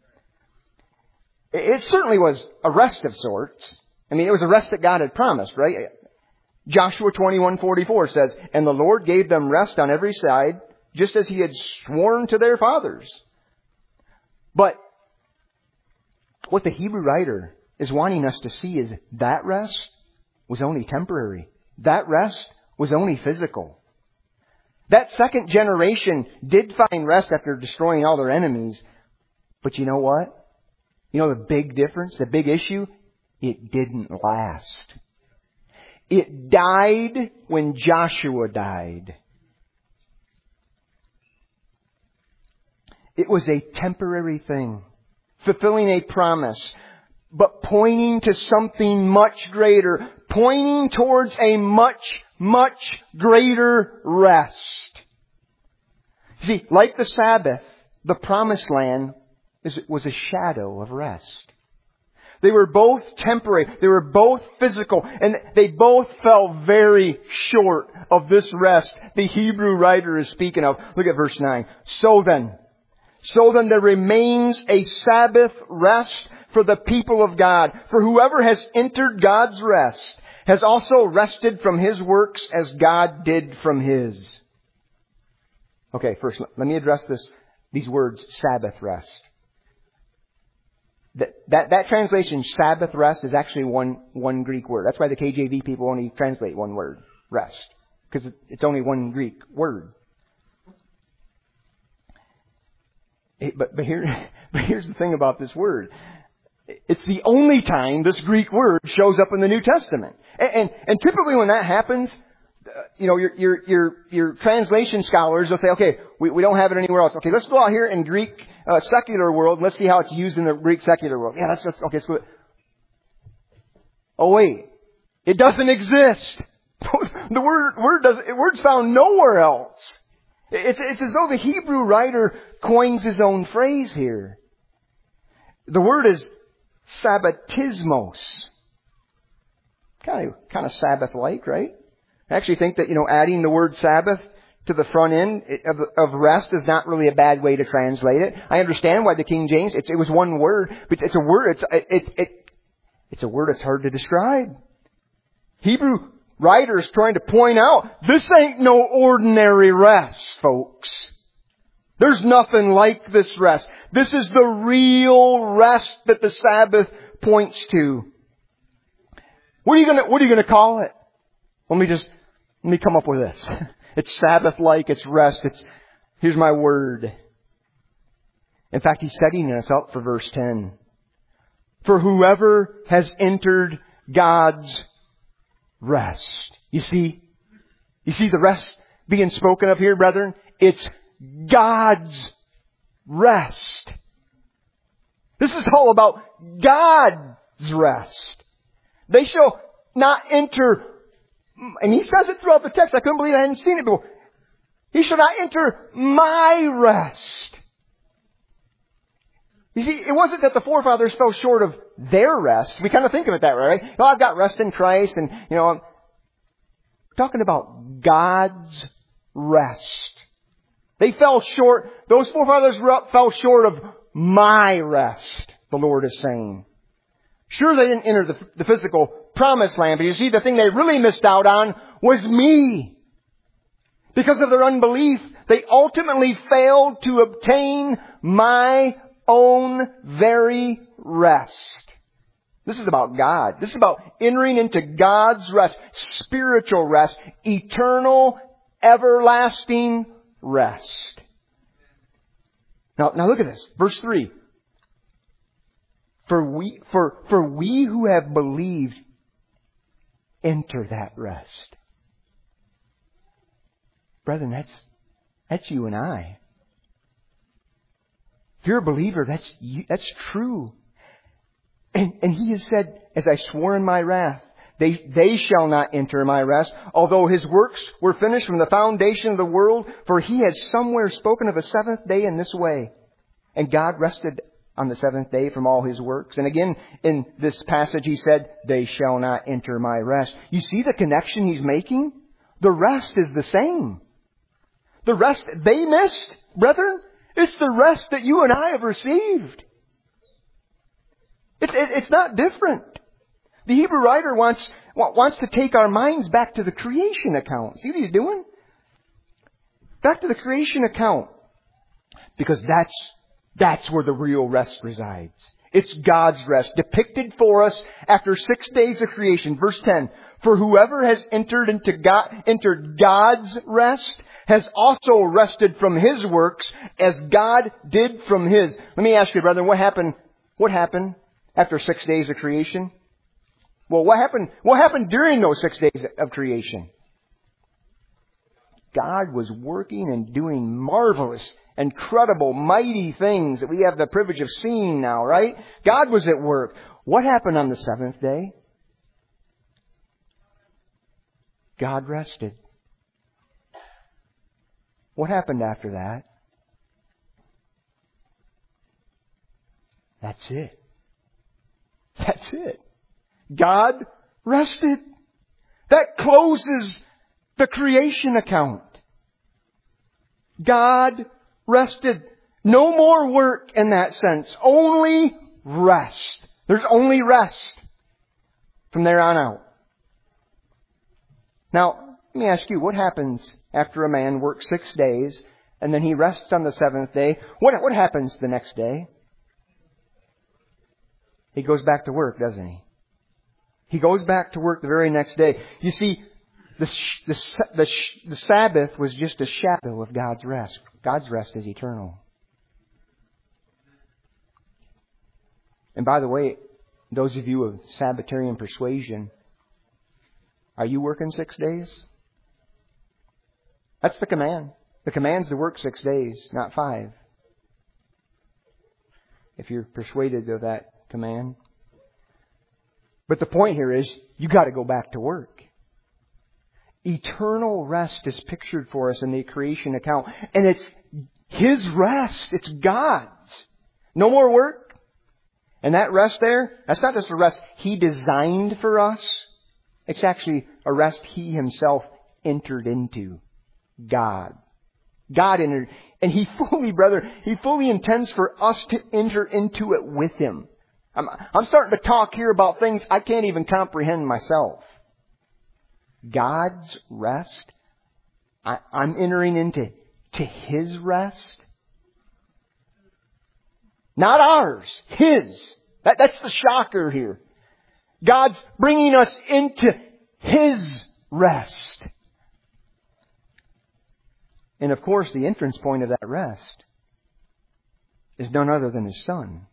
It certainly was a rest of sorts. I mean, it was a rest that God had promised, right? Joshua twenty-one forty-four says, "And the Lord gave them rest on every side, just as He had sworn to their fathers." But what the Hebrew writer is wanting us to see is that rest was only temporary. That rest was only physical. That second generation did find rest after destroying all their enemies. But you know what? You know the big difference, the big issue? It didn't last. It died when Joshua died. It was a temporary thing, fulfilling a promise, but pointing to something much greater, pointing towards a much, much greater rest. See, like the Sabbath, the promised land was a shadow of rest. They were both temporary. They were both physical. And they both fell very short of this rest the Hebrew writer is speaking of. Look at verse nine. So then, so then there remains a Sabbath rest for the people of God. For whoever has entered God's rest has also rested from his works as God did from His. Okay, first let me address this, these words, Sabbath rest. That, that, that translation, Sabbath rest, is actually one, one Greek word. That's why the K J V people only translate one word, rest. Because it's only one Greek word. It, but, but, here, but here's the thing about this word. It's the only time this Greek word shows up in the New Testament. And, and, and typically when that happens, you know, your, your, your, your translation scholars will say, okay, we, we don't have it anywhere else. Okay, let's go out here in Greek uh, secular world and let's see how it's used in the Greek secular world. Yeah, that's, that's okay, let's go. Oh wait, it doesn't exist. The word, word does, word's found nowhere else. It's, it's as though the Hebrew writer coins his own phrase here. The word is sabbatismos. Kind of, kind of Sabbath-like, right? I actually think that, you know, adding the word Sabbath to the front end of, of rest is not really a bad way to translate it. I understand why the King James, it's, it was one word, but it's a word, it's, it, it, it, it's a word that's hard to describe. Hebrew writers trying to point out, this ain't no ordinary rest, folks. There's nothing like this rest. This is the real rest that the Sabbath points to. What are you gonna, what are you gonna call it? Let me just, let me come up with this. It's Sabbath-like, it's rest, it's, here's my word. In fact, he's setting us up for verse ten. For whoever has entered God's rest. You see? You see the rest being spoken of here, brethren? It's God's rest. This is all about God's rest. They shall not enter. And he says it throughout the text. I couldn't believe I hadn't seen it before. He shall not enter my rest. You see, it wasn't that the forefathers fell short of their rest. We kind of think of it that way, right? Oh, I've got rest in Christ and, you know, I'm talking about God's rest. They fell short. Those forefathers fell short of my rest, the Lord is saying. Sure, they didn't enter the, the physical promised land, but you see, the thing they really missed out on was me. Because of their unbelief, they ultimately failed to obtain my own very rest. This is about God. This is about entering into God's rest, spiritual rest, eternal, everlasting rest. Now, now look at this. Verse three. For we, for, for we who have believed enter that rest. Brethren, that's, that's you and I. If you're a believer, that's, you, that's true. And, and He has said, as I swore in my wrath, they, they shall not enter my rest, although His works were finished from the foundation of the world, for He has somewhere spoken of a seventh day in this way. And God rested on the seventh day from all His works. And again, in this passage He said, they shall not enter my rest. You see the connection He's making? The rest is the same. The rest they missed, brethren, it's the rest that you and I have received. It's, it, it's not different. The Hebrew writer wants, wants to take our minds back to the creation account. See what he's doing? Back to the creation account. Because that's, that's where the real rest resides. It's God's rest, depicted for us after six days of creation. Verse ten, for whoever has entered into God, entered God's rest has also rested from His works as God did from His. Let me ask you, brethren, what happened, what happened after six days of creation? Well, what happened, what happened during those six days of creation? God was working and doing marvelous, incredible, mighty things that we have the privilege of seeing now, right? God was at work. What happened on the seventh day? God rested. What happened after that? That's it. That's it. God rested. That closes the creation account. God rested. No more work in that sense. Only rest. There's only rest from there on out. Now, let me ask you, what happens after a man works six days and then he rests on the seventh day? What, what happens the next day? He goes back to work, doesn't he? He goes back to work the very next day. You see, the, the, the, the Sabbath was just a shadow of God's rest. God's rest is eternal. And by the way, those of you of Sabbatarian persuasion, are you working six days? That's the command. The command's to work six days, not five. If you're persuaded of that command. But the point here is, you got to go back to work. Eternal rest is pictured for us in the creation account. And it's His rest. It's God's. No more work. And that rest there, that's not just a rest He designed for us. It's actually a rest He Himself entered into. God. God entered. And He fully, brother, He fully intends for us to enter into it with Him. I'm, I'm starting to talk here about things I can't even comprehend myself. God's rest. I, I'm entering into to His rest. Not ours. His. That, that's the shocker here. God's bringing us into His rest. And of course, the entrance point of that rest is none other than His Son.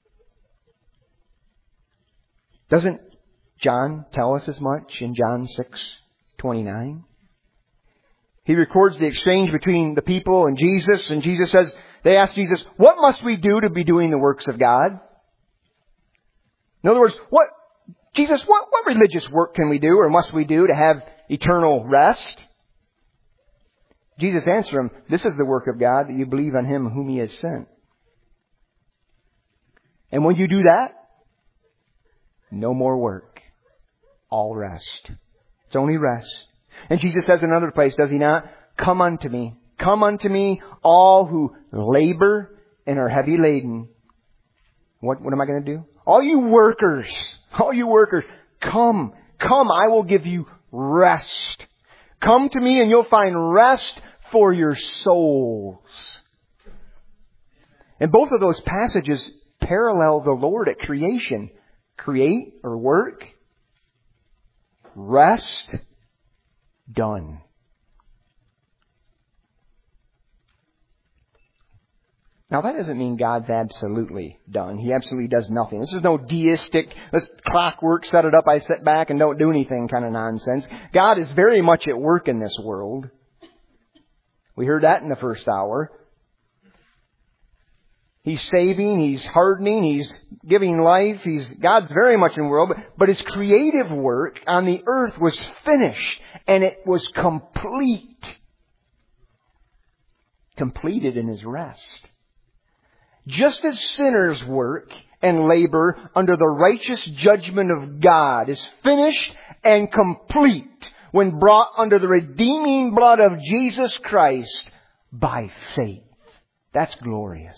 Doesn't John tell us as much in John six twenty-nine? He records the exchange between the people and Jesus, and Jesus says, they ask Jesus, what must we do to be doing the works of God? In other words, what, Jesus, what, what religious work can we do or must we do to have eternal rest? Jesus answered him, this is the work of God, that you believe on Him whom He has sent. And when you do that, no more work. All rest. It's only rest. And Jesus says in another place, does He not? Come unto me. Come unto me, all who labor and are heavy laden. What, what am I going to do? All you workers, all you workers, come, come, I will give you rest. Come to me and you'll find rest for your souls. And both of those passages parallel the Lord at creation. Create or work, rest, done. Now that doesn't mean God's absolutely done. He absolutely does nothing. This is no deistic, let's clockwork, set it up, I sit back and don't do anything kind of nonsense. God is very much at work in this world. We heard that in the first hour. He's saving, He's hardening, He's giving life. He's God's very much in the world. But, but His creative work on the earth was finished. And it was complete. Completed in His rest. just as sinners work and labor under the righteous judgment of God is finished and complete when brought under the redeeming blood of Jesus Christ by faith. That's glorious.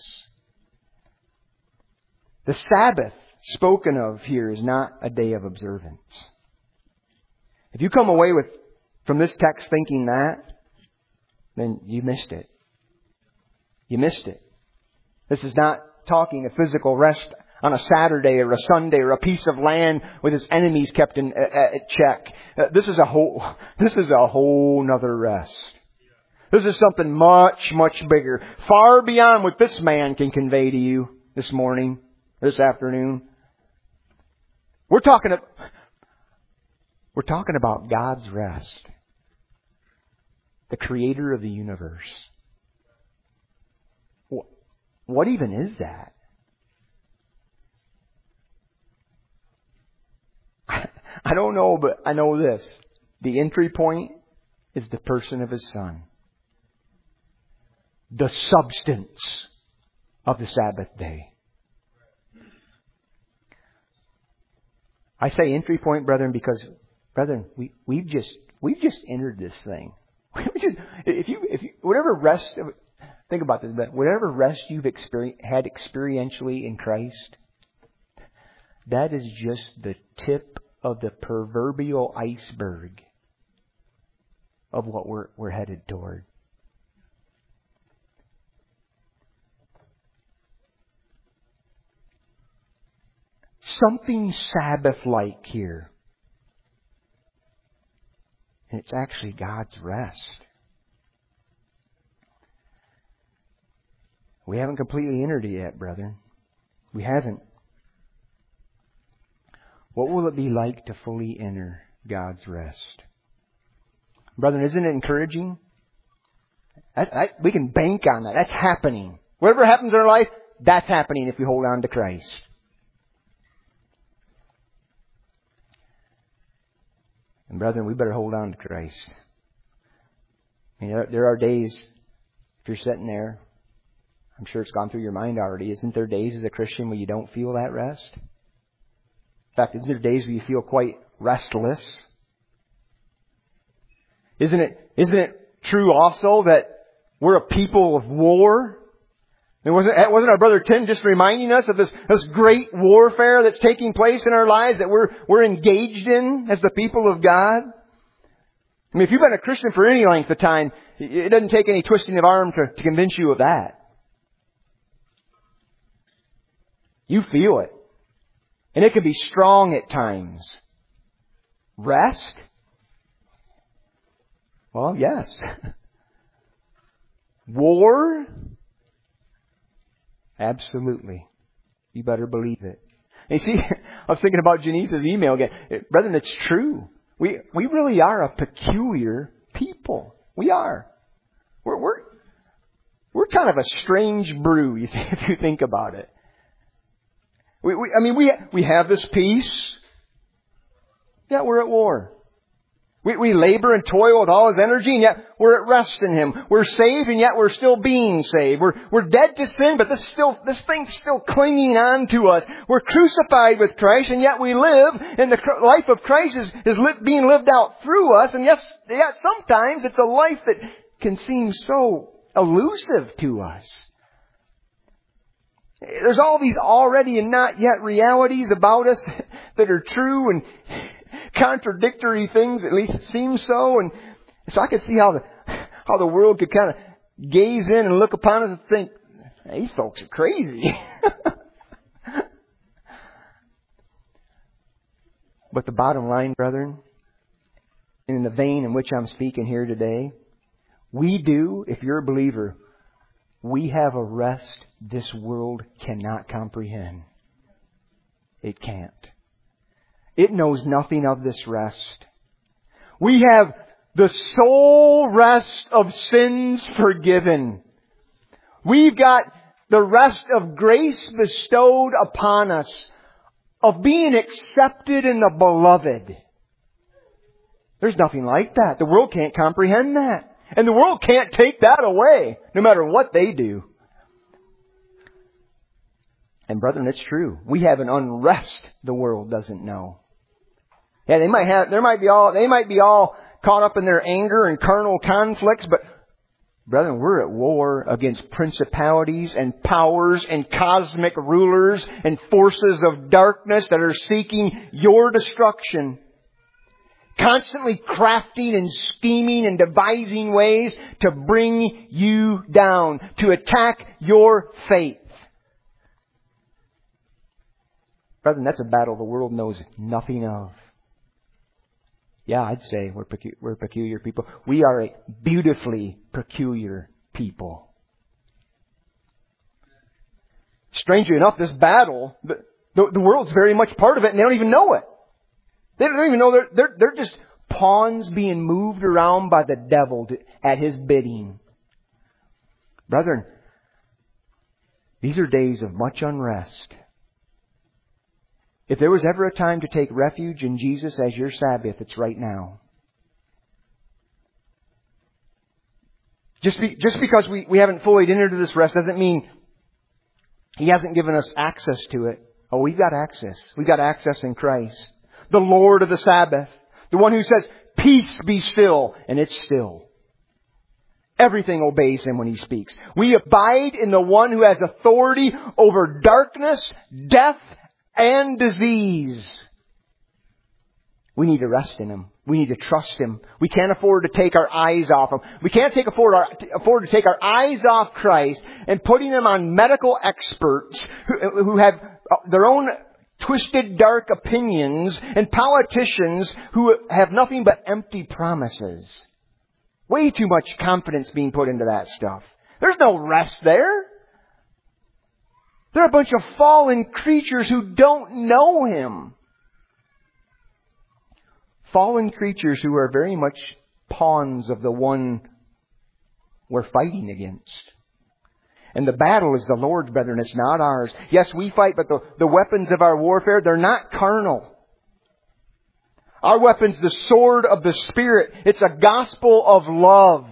The Sabbath spoken of here is not a day of observance. If you come away with from this text thinking that, then you missed it. You missed it. This is not talking a physical rest on a Saturday or a Sunday or a piece of land with its enemies kept in uh, check. Uh, this is a whole. This is a whole nother rest. This is something much, much bigger, far beyond what this man can convey to you this morning, this afternoon. We're talking. We're talking about God's rest, the Creator of the universe. What even is that? I don't know, but I know this. The entry point is the person of His Son. The substance of the Sabbath day. I say entry point, brethren, because, brethren, we, we've just, we've just entered this thing. We just, if you, if you, whatever rest, think about this, but whatever rest you've experienced, had experientially in Christ, that is just the tip of the proverbial iceberg of what we're, we're headed toward. Something Sabbath-like here. And it's actually God's rest. We haven't completely entered it yet, brethren. We haven't. What will it be like to fully enter God's rest? Brethren, isn't it encouraging? I, I, we can bank on that. That's happening. Whatever happens in our life, that's happening if we hold on to Christ. And brethren, we better hold on to Christ. I mean, there, there are days, if you're sitting there, I'm sure it's gone through your mind already. Isn't there days as a Christian where you don't feel that rest? In fact, isn't there days where you feel quite restless? Isn't it, isn't it true also that we're a people of war? And wasn't, wasn't our brother Tim just reminding us of this, this great warfare that's taking place in our lives that we're, we're engaged in as the people of God? I mean, if you've been a Christian for any length of time, it doesn't take any twisting of arm to, to convince you of that. You feel it. And it can be strong at times. Rest? Well, yes. War? Absolutely. You better believe it. And you see, I was thinking about Janice's email again. Brethren, it's true. We we really are a peculiar people. We are. We're we're we're kind of a strange brew, if you think about it. We, we I mean, we we have this peace, yet we're at war. We, we labor and toil with all His energy, and yet we're at rest in Him. We're saved, and yet we're still being saved. We're, we're dead to sin, but this still, this thing's still clinging on to us. We're crucified with Christ, and yet we live, and the life of Christ is, is li- being lived out through us. And yes, yet sometimes it's a life that can seem so elusive to us. There's all these already and not yet realities about us that are true and contradictory things, at least it seems so. And so I could see how the how the world could kind of gaze in and look upon us and think, these folks are crazy. But the bottom line, brethren, in the vein in which I'm speaking here today, we do, if you're a believer, we have a rest this world cannot comprehend. It can't. It knows nothing of this rest. We have the sole rest of sins forgiven. We've got the rest of grace bestowed upon us, of being accepted in the Beloved. There's nothing like that. The world can't comprehend that. And the world can't take that away, no matter what they do. And brethren, it's true. We have an unrest the world doesn't know. Yeah, they might have, there might be all, they might be all caught up in their anger and carnal conflicts, but brethren, we're at war against principalities and powers and cosmic rulers and forces of darkness that are seeking your destruction. Constantly crafting and scheming and devising ways to bring you down, to attack your faith. Brethren, that's a battle the world knows nothing of. Yeah, I'd say we're pecu- we're peculiar people. We are a beautifully peculiar people. Strangely enough, this battle, the, the, the world's very much part of it, and they don't even know it. They don't even know they're they're, they're just pawns being moved around by the devil to, at his bidding. Brethren, these are days of much unrest. If there was ever a time to take refuge in Jesus as your Sabbath, it's right now. Just, be, just because we, we haven't fully entered into this rest doesn't mean He hasn't given us access to it. Oh, we've got access. We've got access in Christ. The Lord of the Sabbath. The one who says, peace be still, and it's still. Everything obeys Him when He speaks. We abide in the one who has authority over darkness, death, and disease. We need to rest in Him. We need to trust Him. We can't afford to take our eyes off Him. We can't take afford, our, afford to take our eyes off Christ and putting them on medical experts who, who have their own twisted, dark opinions and politicians who have nothing but empty promises. Way too much confidence being put into that stuff. There's no rest there. They're a bunch of fallen creatures who don't know Him. Fallen creatures who are very much pawns of the one we're fighting against. And the battle is the Lord's, brethren. It's not ours. Yes, we fight, but the, the weapons of our warfare, they're not carnal. Our weapon's the sword of the Spirit. It's a gospel of love.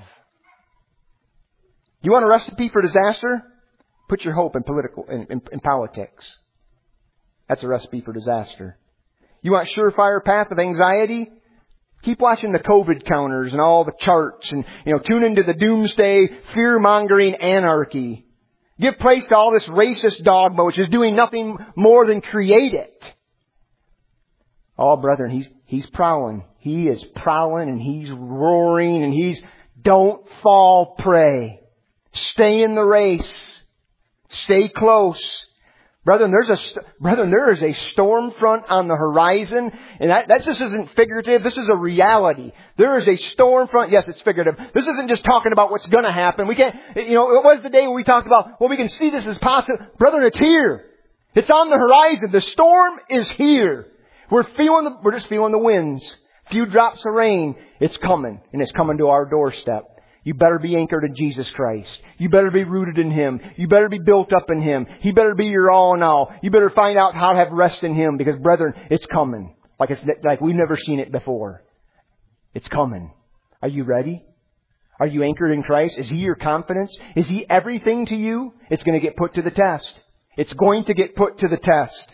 You want a recipe for disaster? Put your hope in political in, in, in politics. That's a recipe for disaster. You want surefire path of anxiety? Keep watching the COVID counters and all the charts and, you know, tune into the doomsday, fear-mongering anarchy. Give place to all this racist dogma which is doing nothing more than create it. Oh, brethren, he's, he's prowling. He is prowling and he's roaring and he's, don't fall prey. Stay in the race. Stay close. Brethren, there's a, brethren, there is a storm front on the horizon. And that, that just isn't figurative. This is a reality. There is a storm front. Yes, it's figurative. This isn't just talking about what's going to happen. We can't, you know, it was the day when we talked about, well, we can see this as possible. Brethren, it's here. It's on the horizon. The storm is here. We're feeling the, we're just feeling the winds. Few drops of rain. It's coming. And it's coming to our doorstep. You better be anchored in Jesus Christ. You better be rooted in Him. You better be built up in Him. He better be your all in all. You better find out how to have rest in Him because, brethren, it's coming. Like it's like we've never seen it before. It's coming. Are you ready? Are you anchored in Christ? Is He your confidence? Is He everything to you? It's going to get put to the test. It's going to get put to the test.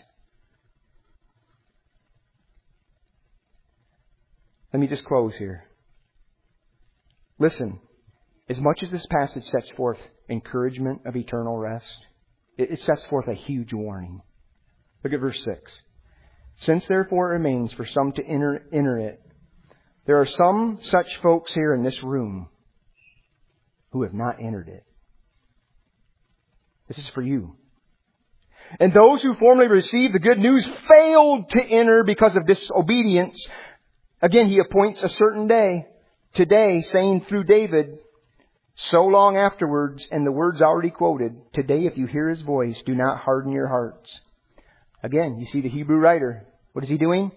Let me just close here. Listen. As much as this passage sets forth encouragement of eternal rest, it sets forth a huge warning. Look at verse six. Since therefore it remains for some to enter, enter it, there are some such folks here in this room who have not entered it. This is for you. And those who formerly received the good news failed to enter because of disobedience. Again, He appoints a certain day, today, saying through David, so long afterwards, and the words already quoted, today if you hear His voice, do not harden your hearts. Again, you see the Hebrew writer. What is he doing?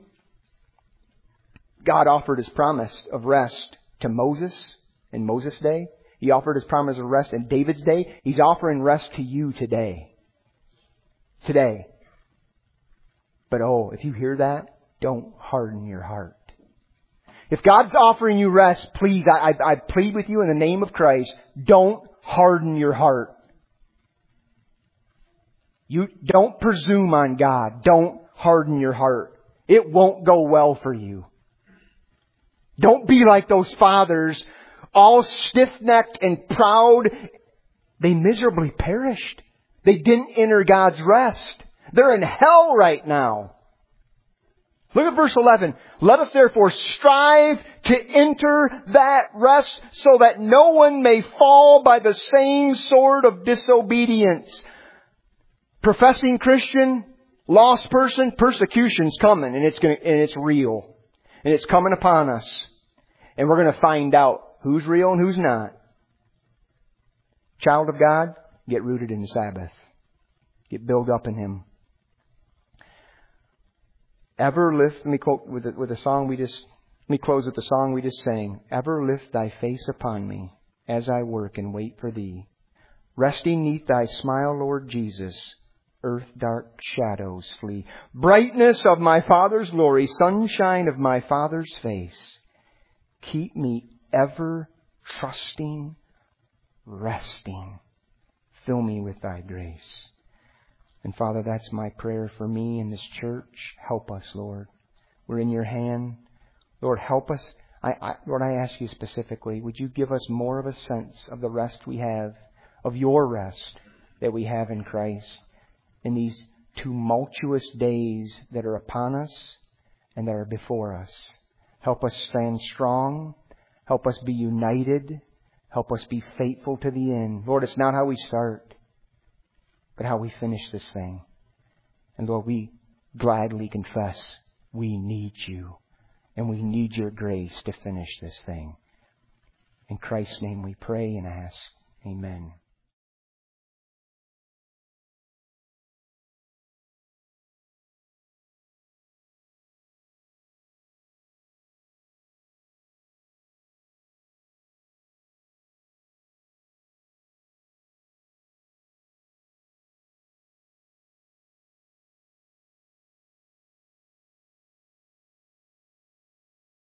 God offered His promise of rest to Moses in Moses' day. He offered His promise of rest in David's day. He's offering rest to you today. Today. But oh, if you hear that, don't harden your heart. If God's offering you rest, please, I, I, I plead with you in the name of Christ, don't harden your heart. You don't presume on God. Don't harden your heart. It won't go well for you. Don't be like those fathers, all stiff-necked and proud. They miserably perished. They didn't enter God's rest. They're in hell right now. Look at verse eleven. Let us therefore strive to enter that rest so that no one may fall by the same sort of disobedience. Professing Christian, lost person, persecution's coming, and it's going and it's real. And it's coming upon us. And we're going to find out who's real and who's not. Child of God, get rooted in the Sabbath. Get built up in Him. Ever lift, let me quote with the, with the song we just, let me close with the song we just sang. Ever lift thy face upon me as I work and wait for Thee. Resting neath Thy smile, Lord Jesus, earth dark shadows flee. Brightness of my Father's glory, sunshine of my Father's face. Keep me ever trusting, resting. Fill me with Thy grace. And Father, that's my prayer for me in this church. Help us, Lord. We're in Your hand. Lord, help us. I, I, Lord, I ask You specifically, would You give us more of a sense of the rest we have, of Your rest that we have in Christ in these tumultuous days that are upon us and that are before us. Help us stand strong. Help us be united. Help us be faithful to the end. Lord, it's not how we start, but how we finish this thing. And Lord, we gladly confess we need You, and we need Your grace to finish this thing. In Christ's name we pray and ask. Amen.